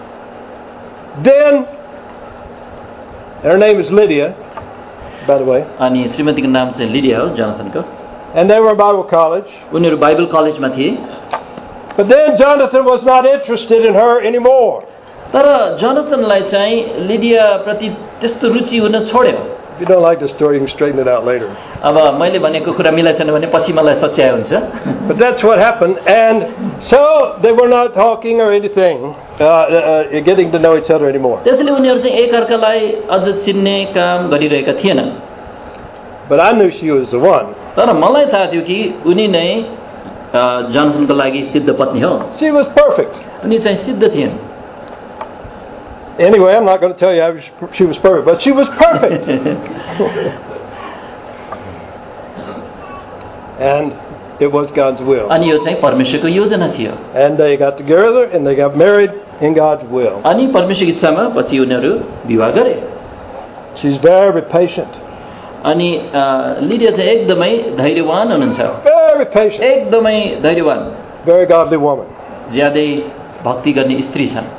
then, her name is Lydia, by the way, अनि श्रीमतीको नाम चाहिँ लिडिया हो, जोनाथनको, and they were in Bible college. उनीहरू बाइबल कलेजमा थिए। But then Jonathan was not interested in her anymore. तर जोनाथनलाई चाहिँ लिडिया प्रति त्यस्तो रुचि हुन छोड्यो। If you don't like the story, you can straighten it out later. अब मैले भनेको कुरा मिलाइ छैन भने पछि मलाई सच्याइ हुन्छ। But that's what happened, and so they were not talking or anything, uh, uh, getting to know each other anymore. त्यसैले उनीहरू चाहिँ एकअर्कालाई अझ चिन्ने काम गरिरहेका थिएनन्। But I knew she was the one. तर मलाई थाहा थियो कि उनी नै जोनाथनको लागि सिद्ध पत्नी हो। She was perfect. उनी चाहिँ सिद्ध थिइन्। Anyway, I'm not going to tell you how she was perfect, but she was perfect. And it was God's will. अनि यो चाहिँ परमेश्वरको योजना थियो। And they got together and they got married in God's will. अनि परमेश्वरको इच्छामा पछि उनीहरू विवाह गरे। She's very patient. अनि लिडिया चाहिँ एकदमै धैर्यवान हुनुहुन्छ। Very patient. एकदमै धैर्यवान। Very godly woman. ज्यादै भक्ति गर्ने स्त्री छन्।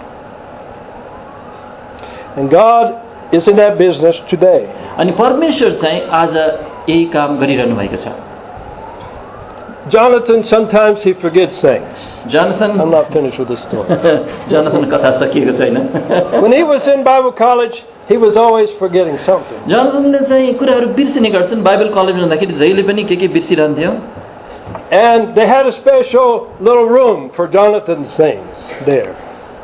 And God is in that business today. अनि परमेश्वर चाहिँ आज यही काम गरिरहनु भएको छ। Jonathan, sometimes he forgets things. Jonathan, I'm not finished with this story. Jonathan कथा सकिएको छैन। When he was in Bible college, he was always forgetting something. Jonathanले चाहिँ कुराहरू बिर्सिने गर्छन्। बाइबल कलेजमा हुँदाखेरि जहिले पनि के के बिर्सिरहन्थ्यो। And they had a special little room for Jonathan's things there.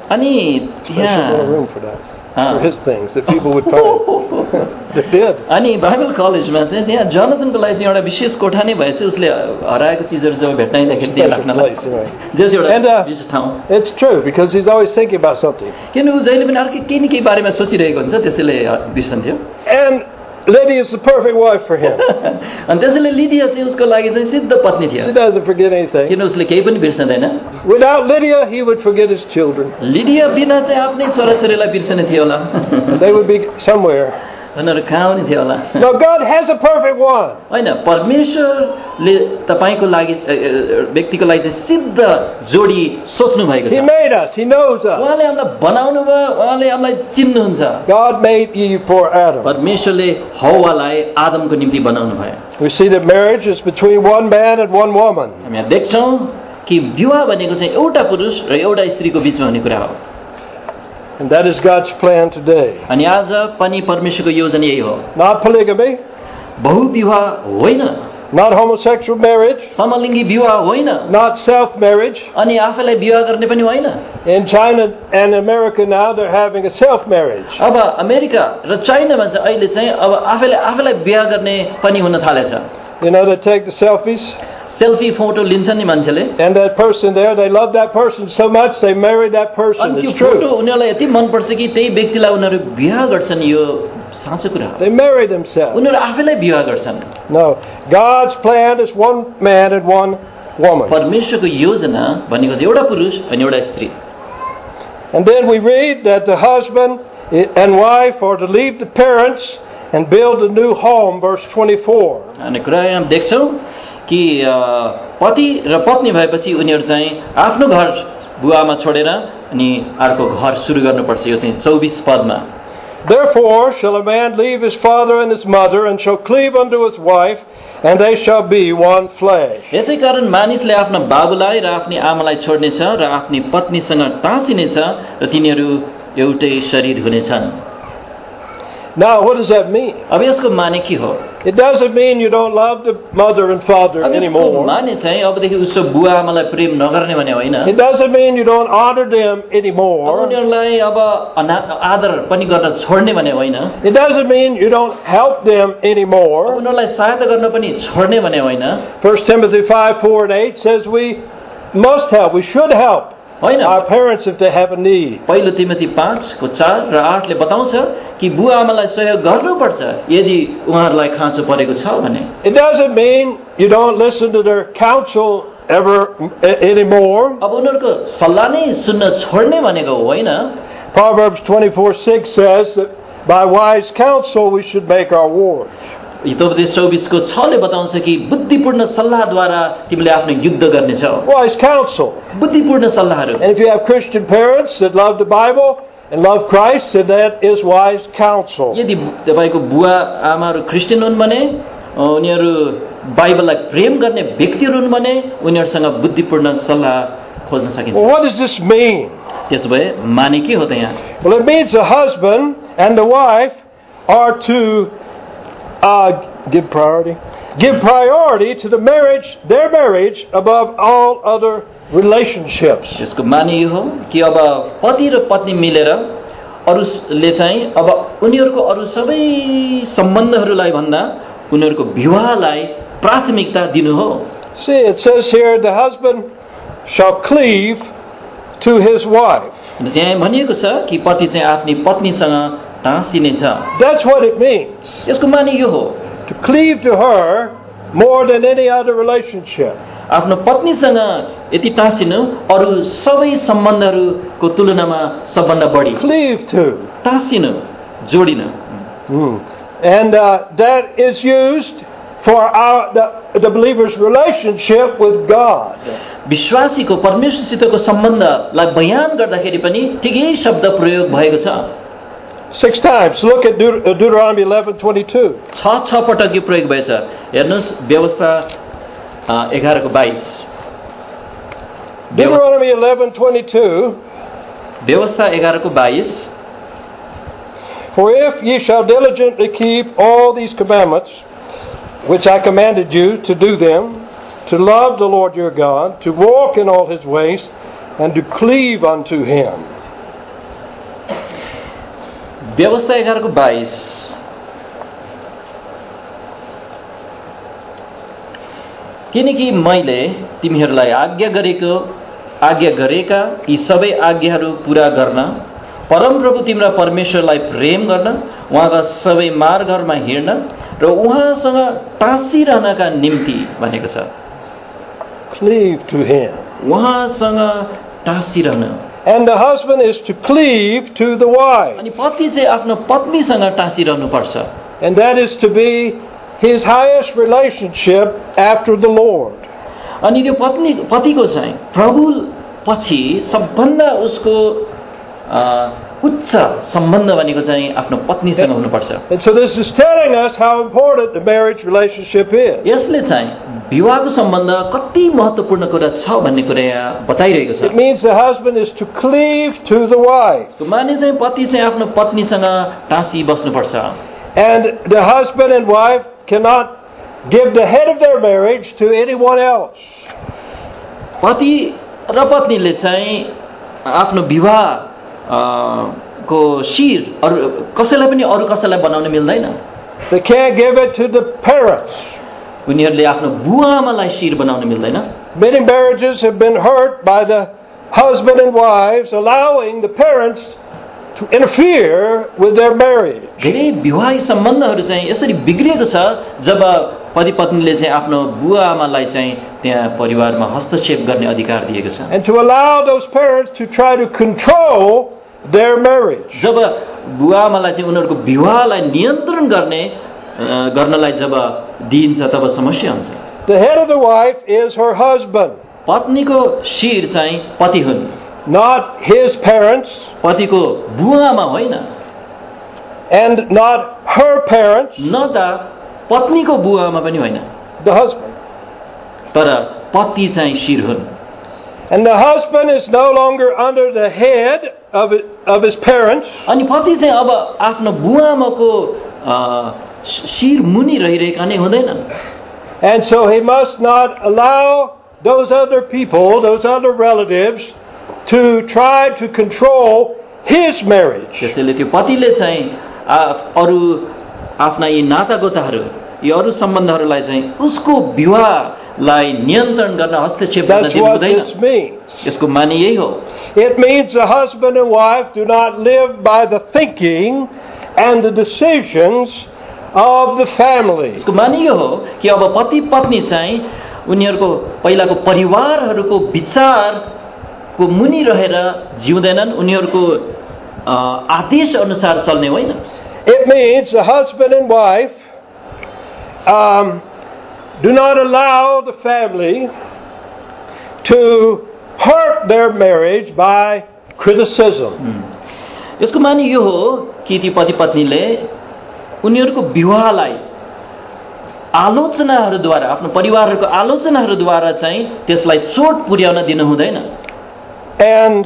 अनि Special little यहाँ room for that. Ah. For his things that people would find. They did. अनि बाइबल कलेजमा चाहिँ त्यहाँ जनतनको लागि चाहिँ एउटा विशेष कोठा नै भएछ उसले हराएको चिजहरू जब भेट्टाइँदाखेरि त्यहाँ Special राख्नलाई place, anyway. जस एउटा And, uh, विशेष ठाउँ It's true because he's always thinking about something. किन ऊ जहिले पनि अर्कै केही न केही बारेमा सोचिरहेको हुन्छ त्यसैले बिर्सन्थ्यो And Lydia is the perfect wife for him. अनि त्यसैले लिडिया चाहिँ उसको लागि चाहिँ सिद्ध पत्नी थियो She doesn't forget anything. किन उसले केही पनि बिर्सँदैन Without Lydia, he would forget his children. Lydia बिना चाहिँ आफ्नै छोराछोरीलाई बिर्सने थियो होला They would be somewhere. उनीहरू कहाँ हुने थियो होला No, God has a perfect one. होइन परमेश्वरले तपाईँको लागि अ, अ, व्यक्तिको लागि चाहिँ सिद्ध जोडी सोच्नु भएको He छ made us. He knows us. उहाँले हामीलाई बनाउनु भयो उहाँले हामीलाई चिन्नुहुन्छ God made Eve for Adam. परमेश्वरले हौवालाई आदमको निम्ति बनाउनु भयो We see that marriage is between one man and one woman. हामी यहाँ देख्छौँ कि विवाह भनेको चाहिँ एउटा पुरुष र एउटा स्त्रीको बिचमा हुने कुरा हो And that is God's plan today. अनि आज पनि परमेश्वरको योजना यही हो Not polygamy, बहुविवाह होइन not homosexual marriage, समलिङ्गी विवाह होइन not self-marriage. अनि आफैलाई विवाह गर्ने पनि होइन In China and America now, they're having a self-marriage. अब अमेरिका र चाइनामा चाहिँ अहिले चाहिँ अब आफैले आफैलाई विवाह गर्ने पनि हुन थालेछ You know, they take the selfies, selfie photo लिन्छन् नि मान्छेले and that person there, they love that person so much, they marry that person. अनि त्यो It's फोटो true. उनीहरूलाई यति मनपर्छ कि त्यही व्यक्तिलाई उनीहरू विवाह गर्छन् यो साँचो कुरा हो They marry themselves. उनीहरू आफैलाई विवाह गर्छन् No, God's plan is one man and one woman. परमेश्वरको योजना भनेको चाहिँ एउटा पुरुष अनि एउटा स्त्री And then we read that the husband and wife are to leave the parents and build a new home, verse twenty-four. अनि कुरा यहाँ देख्छौँ कि अ, पति र पत्नी भएपछि उनीहरू चाहिँ आफ्नो घर बुवामा छोडेर अनि अर्को घर सुरु गर्नुपर्छ यो चाहिँ चौबिस पदमा Therefore shall a man leave his father and his mother, and shall cleave unto his wife, and they shall be one flesh. यसै कारण मानिसले आफ्ना बाबुलाई र आफ्नी आमालाई छोड्नेछ र आफ्नी पत्नीसँग टाँसिनेछ र तिनीहरू एउटै शरीर हुनेछन् Now, what does that mean? अब यसको माने के हो It doesn't mean you don't love the mother and father अब यसको anymore. माने चाहिँ अबदेखि उसको बुवा आमालाई प्रेम नगर्ने भने होइन It doesn't mean you don't honor them अब anymore. उनीहरूलाई अब अना- आदर पनि गर्न छोड्ने भने होइन It doesn't mean you don't help them अब anymore. उनीहरूलाई सहायता गर्न पनि छोड्ने भने होइन First Timothy five, four and eight says we must help, we should help होइन our parents if they have a need. पहिलो तिमोथी पाँचको चार र आठले बताउँछ कि बुवा आमालाई सहयोग गर्नुपर्छ यदि उहाँहरूलाई खाँचो परेको छ भने It doesn't mean you don't listen to their counsel ever a- anymore. अब उनीहरूको सल्लाह नै सुन्न छोड्ने भनेको होइन Proverbs twenty-four, six says that by wise counsel we should make our war. Hitopadesha चौबिसको छले बताउँछ कि बुद्धिपूर्ण सल्लाहद्वारा तिमीले आफ्नो युद्ध गर्नेछौ Wise counsel. बुद्धिपूर्ण सल्लाहहरू And if you have Christian parents that love the Bible and love Christ, then that is wise counsel. यदि तपाईँको बुवा आमाहरू क्रिस्चियन हुन् भने अ, उनीहरू बाइबललाई प्रेम गर्ने व्यक्तिहरू हुन् भने उनीहरूसँग बुद्धिपूर्ण सल्लाह खोज्न सकिन्छ Well, what does this mean? त्यसो भए माने के हो त यहाँ Well, it means the husband and the wife are to uh, give priority. Give priority to the marriage, their marriage, above all other relationships. यसको माने यो हो कि अब पति र पत्नी मिलेर अरूले चाहिँ अब उनीहरूको अरू सबै सम्बन्धहरूलाई भन्दा उनीहरूको विवाहलाई प्राथमिकता दिनु हो See, it says here, the husband shall cleave to his wife. यहाँ भनिएको छ कि पति चाहिँ आफ्नी पत्नीसँग टाँसिनेछ That's what it means. यसको माने यो हो To cleave to her more than any other relationship. आफ्नो पत्नीसँग यति टाँसिनु अरू सबै सम्बन्धहरूको तुलनामा सबभन्दा बढी Cleave to. टाँसिनु जोडिनु Mm. And uh, that is used for our, the, the believer's relationship with God. विश्वासीको परमेश्वरसितको सम्बन्धलाई बयान गर्दाखेरि पनि ठिकै शब्द प्रयोग भएको छ Six times. Look at Deut- uh, Deuteronomy eleven twenty-two. छ छ पटक यो प्रयोग भएछ हेर्नुहोस् व्यवस्था अ, एघारको बाइस Deuteronomy eleven twenty-two. व्यवस्था एघारको बाइस For if ye shall diligently keep all these commandments, which I commanded you to do them, to love the Lord your God, to walk in all his ways, and to cleave unto him. व्यवस्था एघारको बाइस। किनकि मैले तिमीहरूलाई आज्ञा गरेको आज्ञा गरेका यी सबै आज्ञाहरू पूरा गर्न, परमप्रभु तिम्रा परमेश्वरलाई प्रेम गर्न, उहाँका सबै मार्गहरूमा हिँड्न र उहाँसँग टाँसिरहनका निम्ति भनेको छ। Cleave to him. उहाँसँग टाँसिरहन। And the husband is to cleave to the wife. अनि पति चाहिँ आफ्नो पत्नीसँग टाँसिरहनु पर्छ। And that is to be his highest relationship after the Lord. अनि त्यो पत्नी पतिको चाहिँ प्रभु पछि सबभन्दा उसको उच्च सम्बन्ध भनेको चाहिँ आफ्नो पत्नीसँग हुनुपर्छ। And so this is telling us how important the marriage relationship is. यसले चाहिँ विवाहको सम्बन्ध कति महत्त्वपूर्ण कुरा छ भन्ने कुरा यहाँ बताइरहेको छ। It means the husband is to cleave to the wife. त्यसको माने चाहिँ पति चाहिँ आफ्नो पत्नीसँग टाँसी बस्नुपर्छ। And the husband and wife cannot give the head of their marriage to anyone else. पति र पत्नीले चाहिँ आफ्नो विवाह को शिर अरु कसैलाई पनि अरु कसैलाई बनाउन मिल्दैन। They can't give it to the parents. उनीहरूले आफ्नो बुवाआमालाई शिर बनाउन मिल्दैन। Many marriages have been hurt by the husband and wives allowing the parents to interfere with their marriage. धेरै विवाहिक सम्बन्धहरू चाहिँ यसरी बिग्रिएको छ जब पति पत्नीले चाहिँ आफ्नो बुवाआमालाई चाहिँ त्यहाँ परिवारमा हस्तक्षेप गर्ने अधिकार दिएको छ। And to allow those parents to try to control their marriage. जब बुवाआमालाई चाहिँ उनीहरूको विवाहलाई नियन्त्रण गर्ने गर्नलाई जब दिइन्छ तब समस्या हुन्छ। The head of the wife is her husband. पत्नीको शिर चाहिँ पति हुन्, not his parents. पतिको बुवाआमा होइन, and not her parents. न त पत्नीको बुवाआमा पनि होइन, the husband. तर पति चाहिँ शिर हुन्। And the husband is no longer under the head of it, of his parents. अनि पति चाहिँ अब आफ्नो बुवाआमाको शिर मुनि रहिरहेका नै हुँदैनन्। And so he must not allow those other people, those other relatives, to try to control his marriage. त्यसैले त्यो पतिले चाहिँ अरु आफ्ना यी नातागोताहरू, यी अरु सम्बन्धहरूलाई चाहिँ उसको विवाहलाई नियन्त्रण गर्न हस्तक्षेप गर्न दिनु हुँदैन। That's what this means. यसको माने यही हो। It means the husband and wife do not live by the thinking and the decisions of the family. यसको माने यो हो कि अब पति पत्नी चाहिँ उनीहरूको पहिलाको परिवारहरूको विचारको मुनि रहेर जिउँदैनन्, उनीहरूको आदेश अनुसार चल्ने होइन। It means the husband and wife um, do not allow the family to hurt their marriage by criticism. यसको माने यो हो कि ती पति पत्नीले उनीहरूको विवाहलाई आलोचनाहरूद्वारा, आफ्नो परिवारहरूको आलोचनाहरूद्वारा चाहिँ त्यसलाई चोट पुर्याउन दिनु हुँदैन। And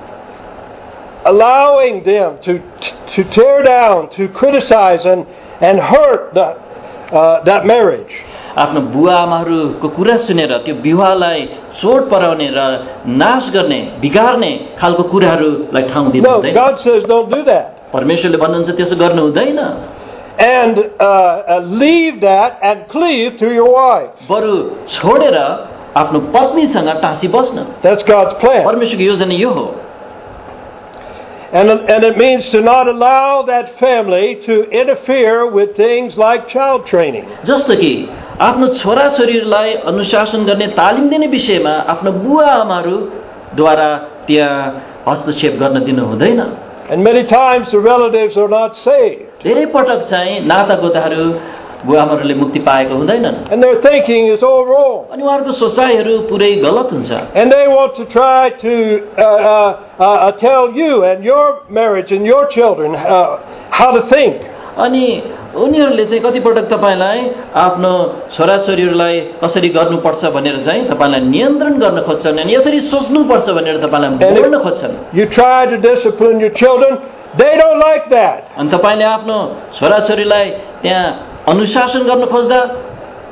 allowing them to to tear down, to criticize and and hurt the uh, that marriage. आफ्नो बुवाआमाहरूको कुरा सुनेर त्यो विवाहलाई चोट पराउने र नाश गर्ने, बिगार्ने खालको कुराहरूलाई ठाउँ दिनु हुँदैन। No, God says don't do that. परमेश्वरले भन्नुहुन्छ त्यसो गर्नु हुँदैन। And uh, uh, leave that and cleave to your wife. बरु छोडेर आफ्नो पत्नीसँग टाँसी बस्न। That's God's plan. परमेश्वरको योजना यो हो। And, and it means to not allow that family to interfere with things like child training. जस्तो कि आफ्नो छोराछोरीहरूलाई अनुशासन गर्ने, तालिम दिने विषयमा आफ्नो बुवाआमाहरूद्वारा त्यहाँ हस्तक्षेप गर्न दिनु हुँदैन। And many times the relatives are not saved. धेरै पटक चाहिँ नातागोताहरू बुवाआमाहरूले मुक्ति पाएको हुँदैनन्। And their thinking is all wrong. अनि उहाँहरूको सोचाइहरू पुरै गलत हुन्छ। And they want to try to uh, uh, uh, tell you and your marriage and your children uh, how to think. अनि उनीहरूले चाहिँ कति पटक तपाईलाई आफ्नो छोराछोरीहरूलाई कसरी गर्नुपर्छ भनेर चाहिँ तपाईलाई नियन्त्रण गर्न खोज्छन् अनि यसरी सोच्नुपर्छ भनेर तपाईलाई बोल्न खोज्छन्। You try to discipline your children, they don't like that. अनि तपाईले आफ्नो छोराछोरीलाई त्यहाँ अनुशासन गर्न खोज्दा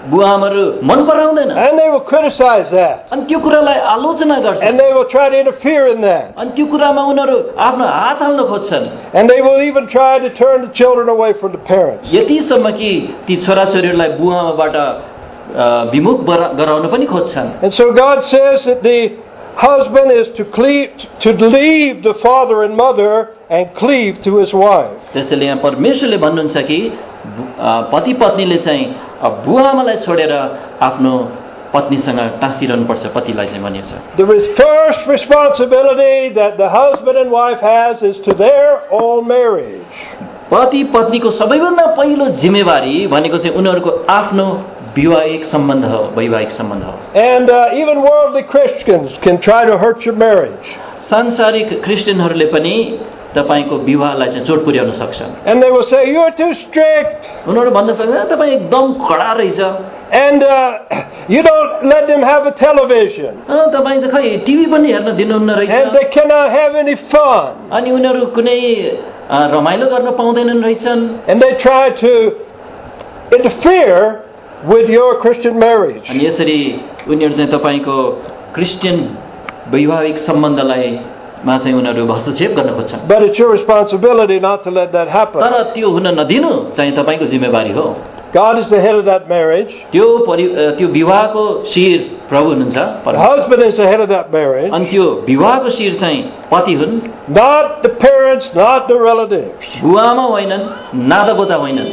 बुवाआमाहरू मन पराउँदैन And they will criticize that. अनि त्यो कुरालाई आलोचना गर्छन् And they will try to interfere in that. अनि त्यो कुरामा उनीहरू आफ्नो हात हाल्न खोज्छन् And they will even try to turn the children away from the parents. यतिसम्म कि ती छोराछोरीहरूलाई बुवाआमाबाट अ, विमुख बरा- गराउन पनि खोज्छन् And so God says that the husband is to cleave, to leave the father and mother and cleave to his wife. त्यसैले यहाँ परमेश्वरले भन्नुहुन्छ कि पति पत्नीले चाहिँ अ, बुवाआमालाई छोडेर आफ्नो पत्नीसँग टाँसिरहनुपर्छ पतिलाई चाहिँ भनिएको छ The first responsibility that the husband and wife has is to their own marriage. पति पत्नीको सबैभन्दा पहिलो जिम्मेवारी भनेको चाहिँ उनीहरूको आफ्नो वैवाहिक सम्बन्ध हो वैवाहिक सम्बन्ध हो And uh, even worldly Christians can try to hurt your marriage. सांसारिक क्रिस्चियनहरूले पनि तपाईँको विवाहलाई चाहिँ चोट पुर्याउन सक्छन् And they will say, you're too strict. उनीहरू भन्न सक्छ तपाईँ एकदम कडा रहेछ And uh, you don't let them have a television. अँ, तपाईँ चाहिँ खै टिभी पनि हेर्न दिनुहुन्न And रहेछ they cannot have any fun. अनि उनीहरू कुनै अँ, रमाइलो गर्न पाउँदैनन् रहेछन् And they try to interfere with your Christian marriage. अनि यसरी उनीहरू चाहिँ तपाईँको क्रिस्चियन वैवाहिक सम्बन्धलाई मा चाहिँ उनीहरू हस्तक्षेप गर्न खोज्छन् But it's your responsibility not to let that happen. तर त्यो हुन नदिनु चाहिँ तपाईँको जिम्मेवारी हो God is the head of that marriage. त्यो परि त्यो विवाहको शिर प्रभु हुनुहुन्छ The परमेश्वर। husband is the head of that marriage. अनि त्यो विवाहको शिर चाहिँ पति हुन् Not the parents, not the relatives. बुवाआमा होइनन् नातागोता होइनन्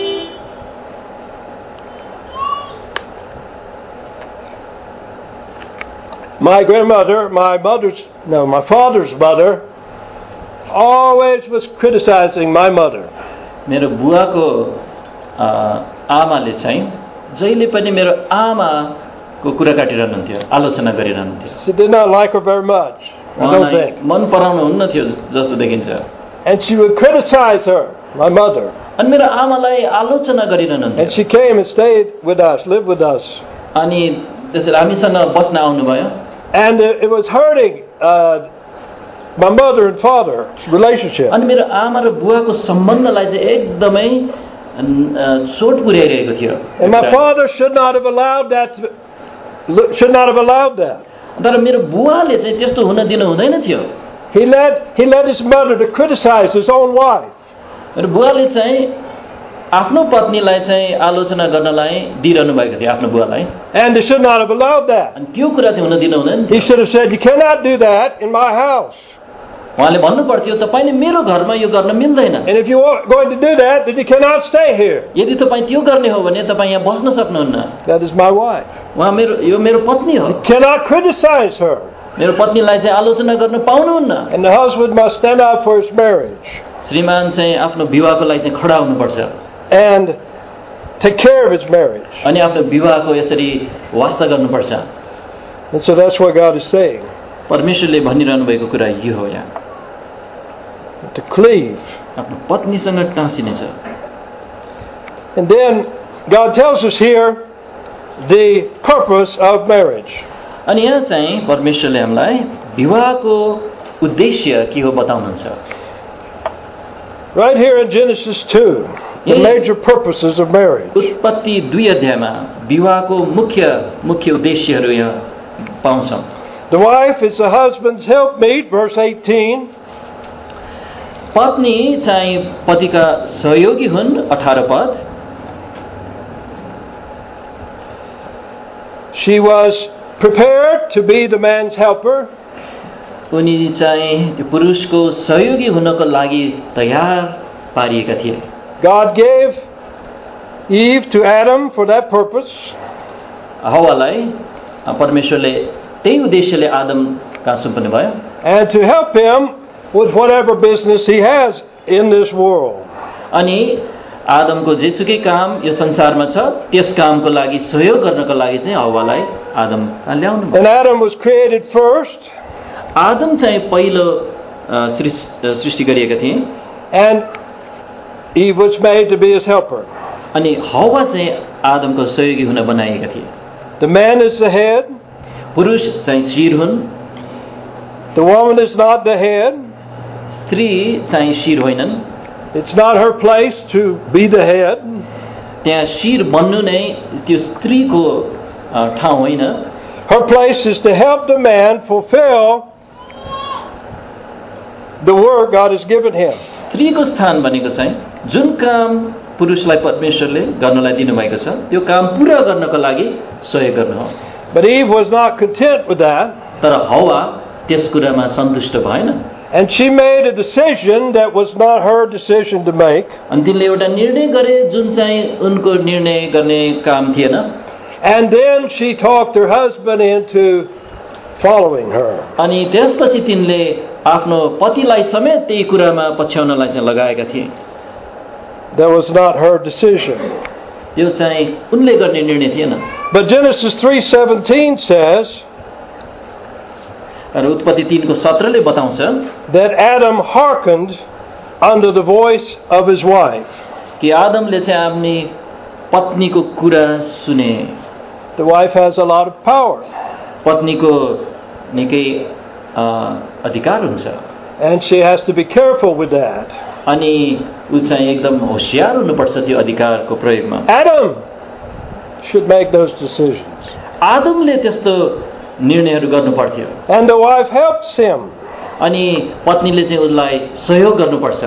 My grandmother, my mother's, no, my father's mother, always was criticizing my mother. मेरो बुवाको अ, आमाले चाहिँ जहिले पनि मेरो आमाको कुरा काटिरहनुहुन्थ्यो आलोचना गरिरहनुहुन्थ्यो She did not like her very much, I don't उहाँलाई think. मन पराउनुहुन्न थियो जस्तो देखिन्छ And she would criticize her, my mother. अनि मेरो आमालाई आलोचना गरिरहनुहुन्थ्यो And she came and stayed with us, lived with us. अनि त्यसरी हामीसँग बस्न आउनुभयो And it, it was hurting uh, my mother and father relationship. अनि मेरो आमा र बुवाको सम्बन्धलाई चाहिँ एकदमै अ, चोट पुर्याइरहेको थियो And my father should not have allowed that, to, should not have allowed that. तर मेरो बुवाले चाहिँ त्यस्तो हुन दिनु हुँदैन थियो He let, he let his mother to criticize his own wife. मेरो बुवाले चाहिँ आफ्नो पत्नीलाई चाहिँ आलोचना गर्नलाई दिइरहनु भएको थियो आफ्नो बुवालाई And he should not have allowed that. अनि त्यो कुरा चाहिँ हुन दिनु हुँदैन He थियो should have said, you cannot do that in my house. उहाँले भन्नु पर्थ्यो तपाईँले मेरो घरमा यो गर्न मिल्दैन And if you are going to do that, then you cannot stay here. यदि तपाईँ त्यो गर्ने हो भने तपाईँ यहाँ बस्न सक्नुहुन्न That is my wife. उहाँ मेरो यो मेरो पत्नी हो You cannot criticize her. मेरो पत्नीलाई चाहिँ आलोचना गर्न पाउनुहुन्न And the husband must stand up for his marriage श्रीमान चाहिँ आफ्नो विवाहको लागि चाहिँ खडा हुनुपर्छ and take care of his marriage. अनि आफ्नो विवाहको यसरी वास्ता गर्नुपर्छ And so that's what God is saying. परमेश्वरले भनिरहनु भएको कुरा यो हो यहाँ To cleave. आफ्नो पत्नीसँग टाँसिनेछ And then God tells us here the purpose of marriage. अनि यहाँ चाहिँ परमेश्वरले हामीलाई विवाहको उद्देश्य के हो बताउनुहुन्छ Right here in Genesis two, the major purposes of marriage. उत्पत्ति दुई अध्यायमा विवाहको मुख्य मुख्य उद्देश्यहरू यहाँ पाउँछौँ The wife is the husband's helpmeet, verse eighteen. पत्नी चाहिँ पतिका सहयोगी हुन् अठार पद She was prepared to be the man's helper. उनी चाहिँ त्यो पुरुषको सहयोगी हुनको लागि तयार पारिएका थिए God gave Eve to Adam for that purpose. हवालाई परमेश्वरले त्यही उद्देश्यले आदम कहाँ सुम्पनु भयो And to help him with whatever business he has in this world. अनि आदमको जेसुकै काम यो संसारमा छ त्यस कामको लागि सहयोग गर्नको लागि चाहिँ हवालाई आदम कहाँ ल्याउनु भयो And Adam was created first. Adam चाहिँ पहिलो अ, सृष्टि सृष्टि गरिएका थिए And Eve was made to be his helper. अनि हवा चाहिँ आदमको सहयोगी हुन बनाइएका थिए The man is the head. पुरुष चाहिँ शिर हुन् The woman is not the head. स्त्री चाहिँ शिर होइनन् It's not her place to be the head. त्यहाँ शिर बन्नु नै त्यो स्त्रीको ठाउँ होइन. Her place is to help the man fulfill the work God has given him. स्त्रीको स्थान भनेको चाहिँ जुन काम पुरुषलाई परमेश्वरले गर्नलाई दिनुभएको छ त्यो काम पूरा गर्नको लागि सहयोग गर्नु हो. But Eve was not content with that. तर हवा त्यस कुरामा सन्तुष्ट भएन. And she made a decision that was not her decision to make. अनि तिनले एउटा निर्णय गरे जुन चाहिँ उनको निर्णय गर्ने काम थिएन. And then she talked her husband into following her. अनि त्यसपछि तिनले आफ्नो पतिलाई समेत त्यही कुरामा पछ्याउनलाई चाहिँ लगाएका थिए. That was not her decision. यो चाहिँ उनले गर्ने निर्णय थिएन. But Genesis three seventeen says र उत्पत्ति तीन को सत्रह ले बताउँछ that Adam hearkened unto the voice of his wife. कि आदमले चाहिँ आफ्नी पत्नीको कुरा सुने. The wife has a lot of power. पत्नीको निकै अधिकार हुन्छ. And she has to be careful with that. अनि उ चाहिँ एकदम होशियार हुनुपर्छ त्यो अधिकारको प्रयोगमा. Adam should make those decisions. आदमले त्यस्तो निर्णयहरू गर्नु पर्थ्यो. And the wife helps him. अनि पत्नीले चाहिँ उसलाई सहयोग गर्नुपर्छ.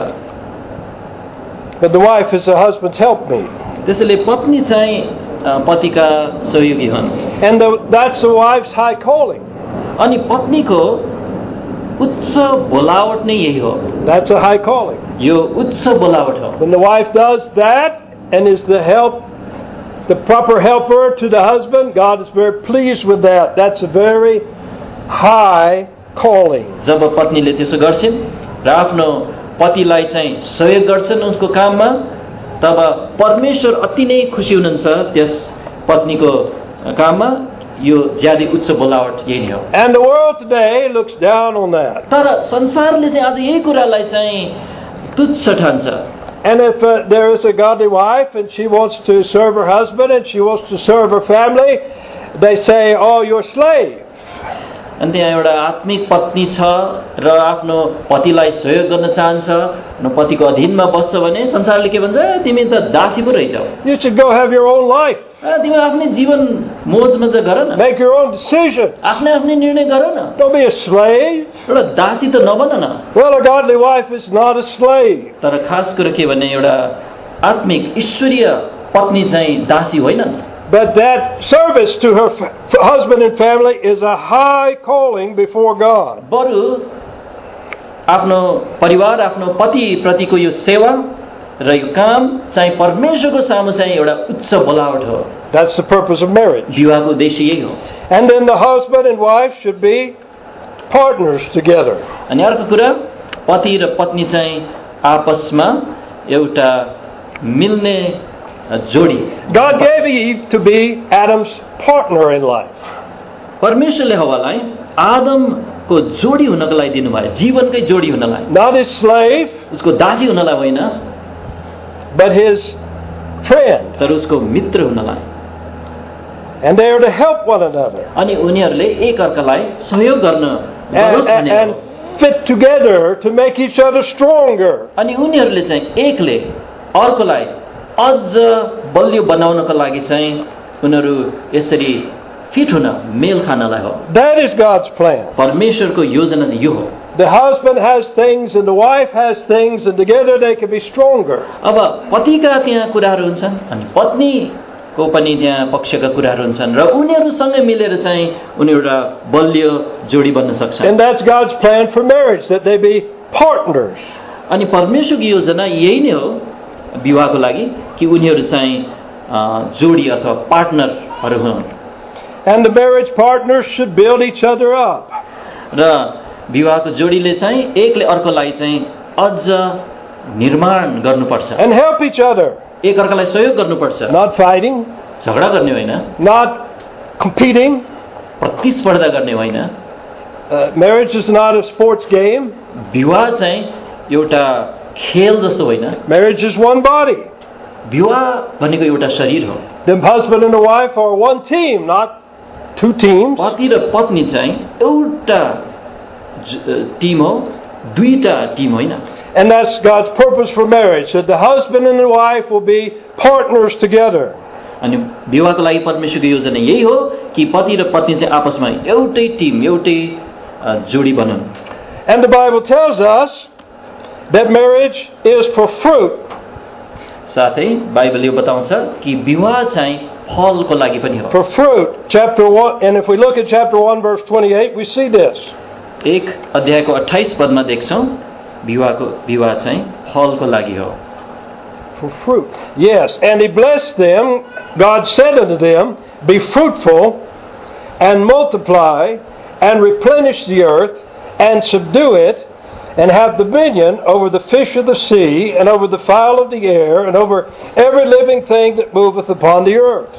But the wife is the husband's helpmeet. त्यसैले पत्नी चाहिँ पतिका सहयोगी हुन्. And the, that's the wife's high calling. अनि पत्नीको उच्च बोलावट नै यही हो. That's a high calling. यो उच्च बोलावट हो. When the wife does that and is the help, the proper helper to the husband, God is very pleased with that. That's a very high calling. जब पत्नीले त्यसो गर्छिन् र आफ्नो पतिलाई चाहिँ सहयोग गर्छन् उसको काममा, तब परमेश्वर अति नै खुसी हुनुहुन्छ त्यस पत्नीको काममा. यो ज्यादै उच्च बोलावट यही नै हो. And the world today looks down on that. तर संसारले चाहिँ आज यही कुरालाई चाहिँ तुच्छ ठान्छ. And if uh, there is a godly wife and she wants to serve her husband and she wants to serve her family, they say, "Oh, you're a slave." अनि त्यहाँ एउटा आत्मिक पत्नी छ र आफ्नो पतिलाई सहयोग गर्न चाहन्छ र पतिको अधीनमा बस्छ भने संसारले के भन्छ, तिमी त दासी पो रहिछौ. You should go have your own life. तिमी आफ्नै जीवन मोज मजा गर न. Make your own decisions. आफ्नै आफ्नै निर्णय गर न. Don't be a slave. एउटा दासी त नबन न. Well, a godly wife is not a slave. तर खास कुरा के भने एउटा आत्मिक ईश्वरीय पत्नी चाहिँ दासी होइन. But that service to her f- husband and family is a high calling before God. बरु आफ्नो परिवार आफ्नो पति प्रतिको यो सेवा र यो काम चाहिँ परमेश्वरको सामु चाहिँ एउटा उच्च बोलावट हो. That's the purpose of marriage. विवाहको उद्देश्य यही हो. And then the husband and wife should be partners together. अनि अर्को कुरा, पति र पत्नी चाहिँ आपसमा एउटा मिल्ने जोडी. God gave Eve to be Adam's partner in life. परमेश्वरले हवालाई आदमको जोडी हुनको लागि दिनुभयो, जीवनकै जोडी हुनलाई. Not his slave, उसको दासी हुनलाई होइन, but his friend. तर उसको मित्र हुनलाई. And they are to help one another. अनि उनीहरूले एक अर्कालाई सहयोग गर्न And, and, and fit together to make each other stronger. अनि उनीहरूले चाहिँ एकले अर्कोलाई अझ बलियो बनाउनको लागि चाहिँ उनीहरू यसरी फिट हुन मेल खानलाई हो. That is God's plan. परमेश्वरको योजना चाहिँ यो हो. The husband has things and the wife has things and together they can be stronger. अब पतिका त्यहाँ कुराहरू हुन्छन् अनि पत्नीको पनि त्यहाँ पक्षका कुराहरू हुन्छन् र उनीहरूसँगै मिलेर चाहिँ उनी एउटा बलियो जोडी बन्न सक्छन्. And that's God's plan for marriage, that they be partners. अनि परमेश्वरको योजना यही नै हो विवाहको लागि कि उनीहरू चाहिँ जोडी अथवा पार्टनरहरू हुन्. And the marriage partners should build each other up. र विवाहको जोडीले चाहिँ एकले अर्कोलाई चाहिँ अझ निर्माण गर्नुपर्छ. And help each other. एक अर्कालाई सहयोग गर्नुपर्छ. Not fighting. झगडा गर्ने होइन. Not competing. प्रतिस्पर्धा गर्ने होइन. Uh, marriage is not a sports game. विवाह चाहिँ एउटा खेल जस्तो होइन. Marriage is one body. विवाह भनेको एउटा शरीर हो. The husband and the wife are one team, not two teams. पति र पत्नी चाहिँ एउटा टिम हो, दुईटा टिम होइन. And that's God's purpose for marriage, that the husband and the wife will be partners together. अनि विवाहको लागि परमेश्वरको योजना यही हो कि पति र पत्नी चाहिँ आपसमा एउटै टिम एउटै जोडी बनुन्. And the Bible tells us that marriage is for fruit. साथै बाइबल यो बताउँछ कि विवाह चाहिँ फलको लागि पनि हो. For fruit, chapter one, and if we look at chapter one verse twenty-eight, we see this. एक अध्यायको अट्ठाइस पदमा देख्छौं विवाहको विवाह चाहिँ फलको लागि हो. For fruit. Yes, and he blessed them. God said unto them, be fruitful and multiply and replenish the earth and subdue it and have dominion over the fish of the sea and over the fowl of the air and over every living thing that moveth upon the earth.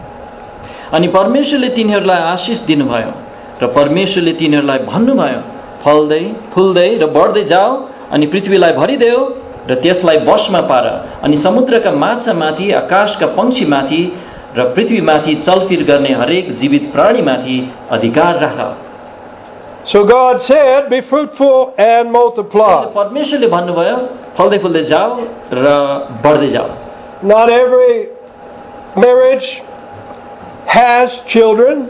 अनि परमेश्वरले तिनीहरूलाई आशीष दिनुभयो र परमेश्वरले तिनीहरूलाई भन्नुभयो फल्दै फुल्दै र बढ्दै जाओ अनि पृथ्वीलाई भरिदेऊ र त्यसलाई वशमा पार अनि समुद्रका माछामाथि आकाशका पक्षीमाथि र पृथ्वीमाथि चलफिर गर्ने हरेक जीवित प्राणीमाथि अधिकार राख. So God said, be fruitful and multiply. परमेश्वरले भन्नुभयो फल्दै फुल्दै जाओ र बढ्दै जाओ. Not every marriage has children.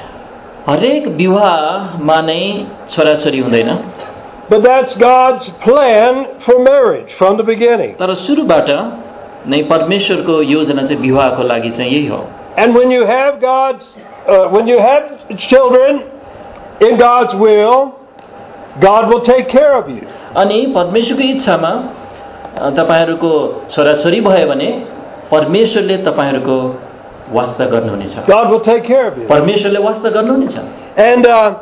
हरेक विवाहमा नै छोराछोरी हुँदैन. But that's God's plan for marriage from the beginning. तर सुरुबाट नै परमेश्वरको योजना चाहिँ विवाहको लागि चाहिँ यही हो. And when you have God's, uh, when you have children in God's will, God will take care of you. अनि परमेश्वरको इच्छामा तपाईहरुको छोराछोरी भयो भने परमेश्वरले तपाईहरुको वास्ता गर्नुहुनेछ. God will take care of you. परमेश्वरले वास्ता गर्नुहुनेछ. And uh,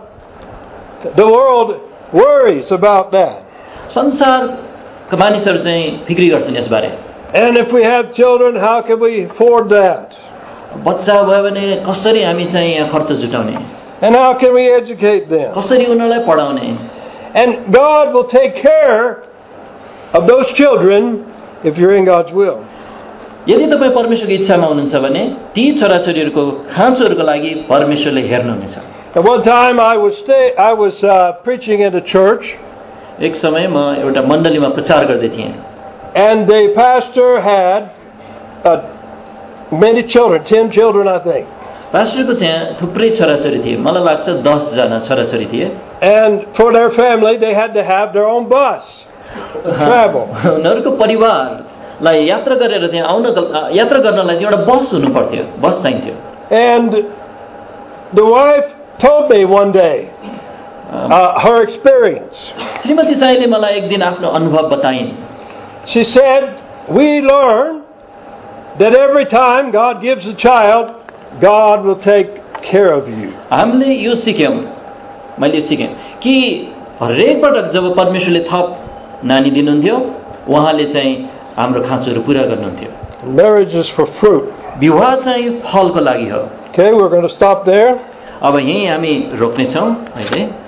the world worries about that. संसारका मानिसहरु चाहिँ फिक्री गर्छन् यसबारे. And if we have children, how can we afford that? बच्चा भयो भने कसरी हामी चाहिँ यहाँ खर्च जुटाउने? And how can we educate them? कसरी उनीहरूलाई पढाउने? And God will take care of those children if you're in God's will. यदि तपाई परमेश्वरको इच्छामा हुनुहुन्छ भने ती छोराछोरीहरुको खाँचोहरुको लागि परमेश्वरले हेर्नुहुनेछ. At one time I was stay, I was uh, preaching at a church. एक समय म एउटा मण्डलीमा प्रचार गर्दै थिएँ. And the pastor had uh, many children, ten children I think. पास्टरको चाहिँ थुप्रै छोराछोरी थिए. मलाई लाग्छ दस जना छोराछोरी थिए. And for their family they had to have their own bus to travel. उनीहरुको परिवारलाई यात्रा गरेर त्यहाँ आउन यात्रा गर्नलाई चाहिँ एउटा बस हुनु पर्थ्यो. बस चाहिन्थ्यो. And the wife told me one day uh, her experience. श्रीमती चाहिँले मलाई एक दिन आफ्नो अनुभव बताइन्. She said, we learn that every time God gives a child, God will take care of you. हामीले यो सिक्यौं, मैले सिकेँ कि हरेक पटक जब परमेश्वरले थप नानी दिनुहुन्थ्यो, उहाँले चाहिँ हाम्रो खाँचोहरु पूरा गर्नुहुन्थ्यो. Marriage is for fruit. विवाह चाहिँ फलको लागि हो. Okay, we're going to stop there. अब यही हामी रोक्ने छौं अहिले.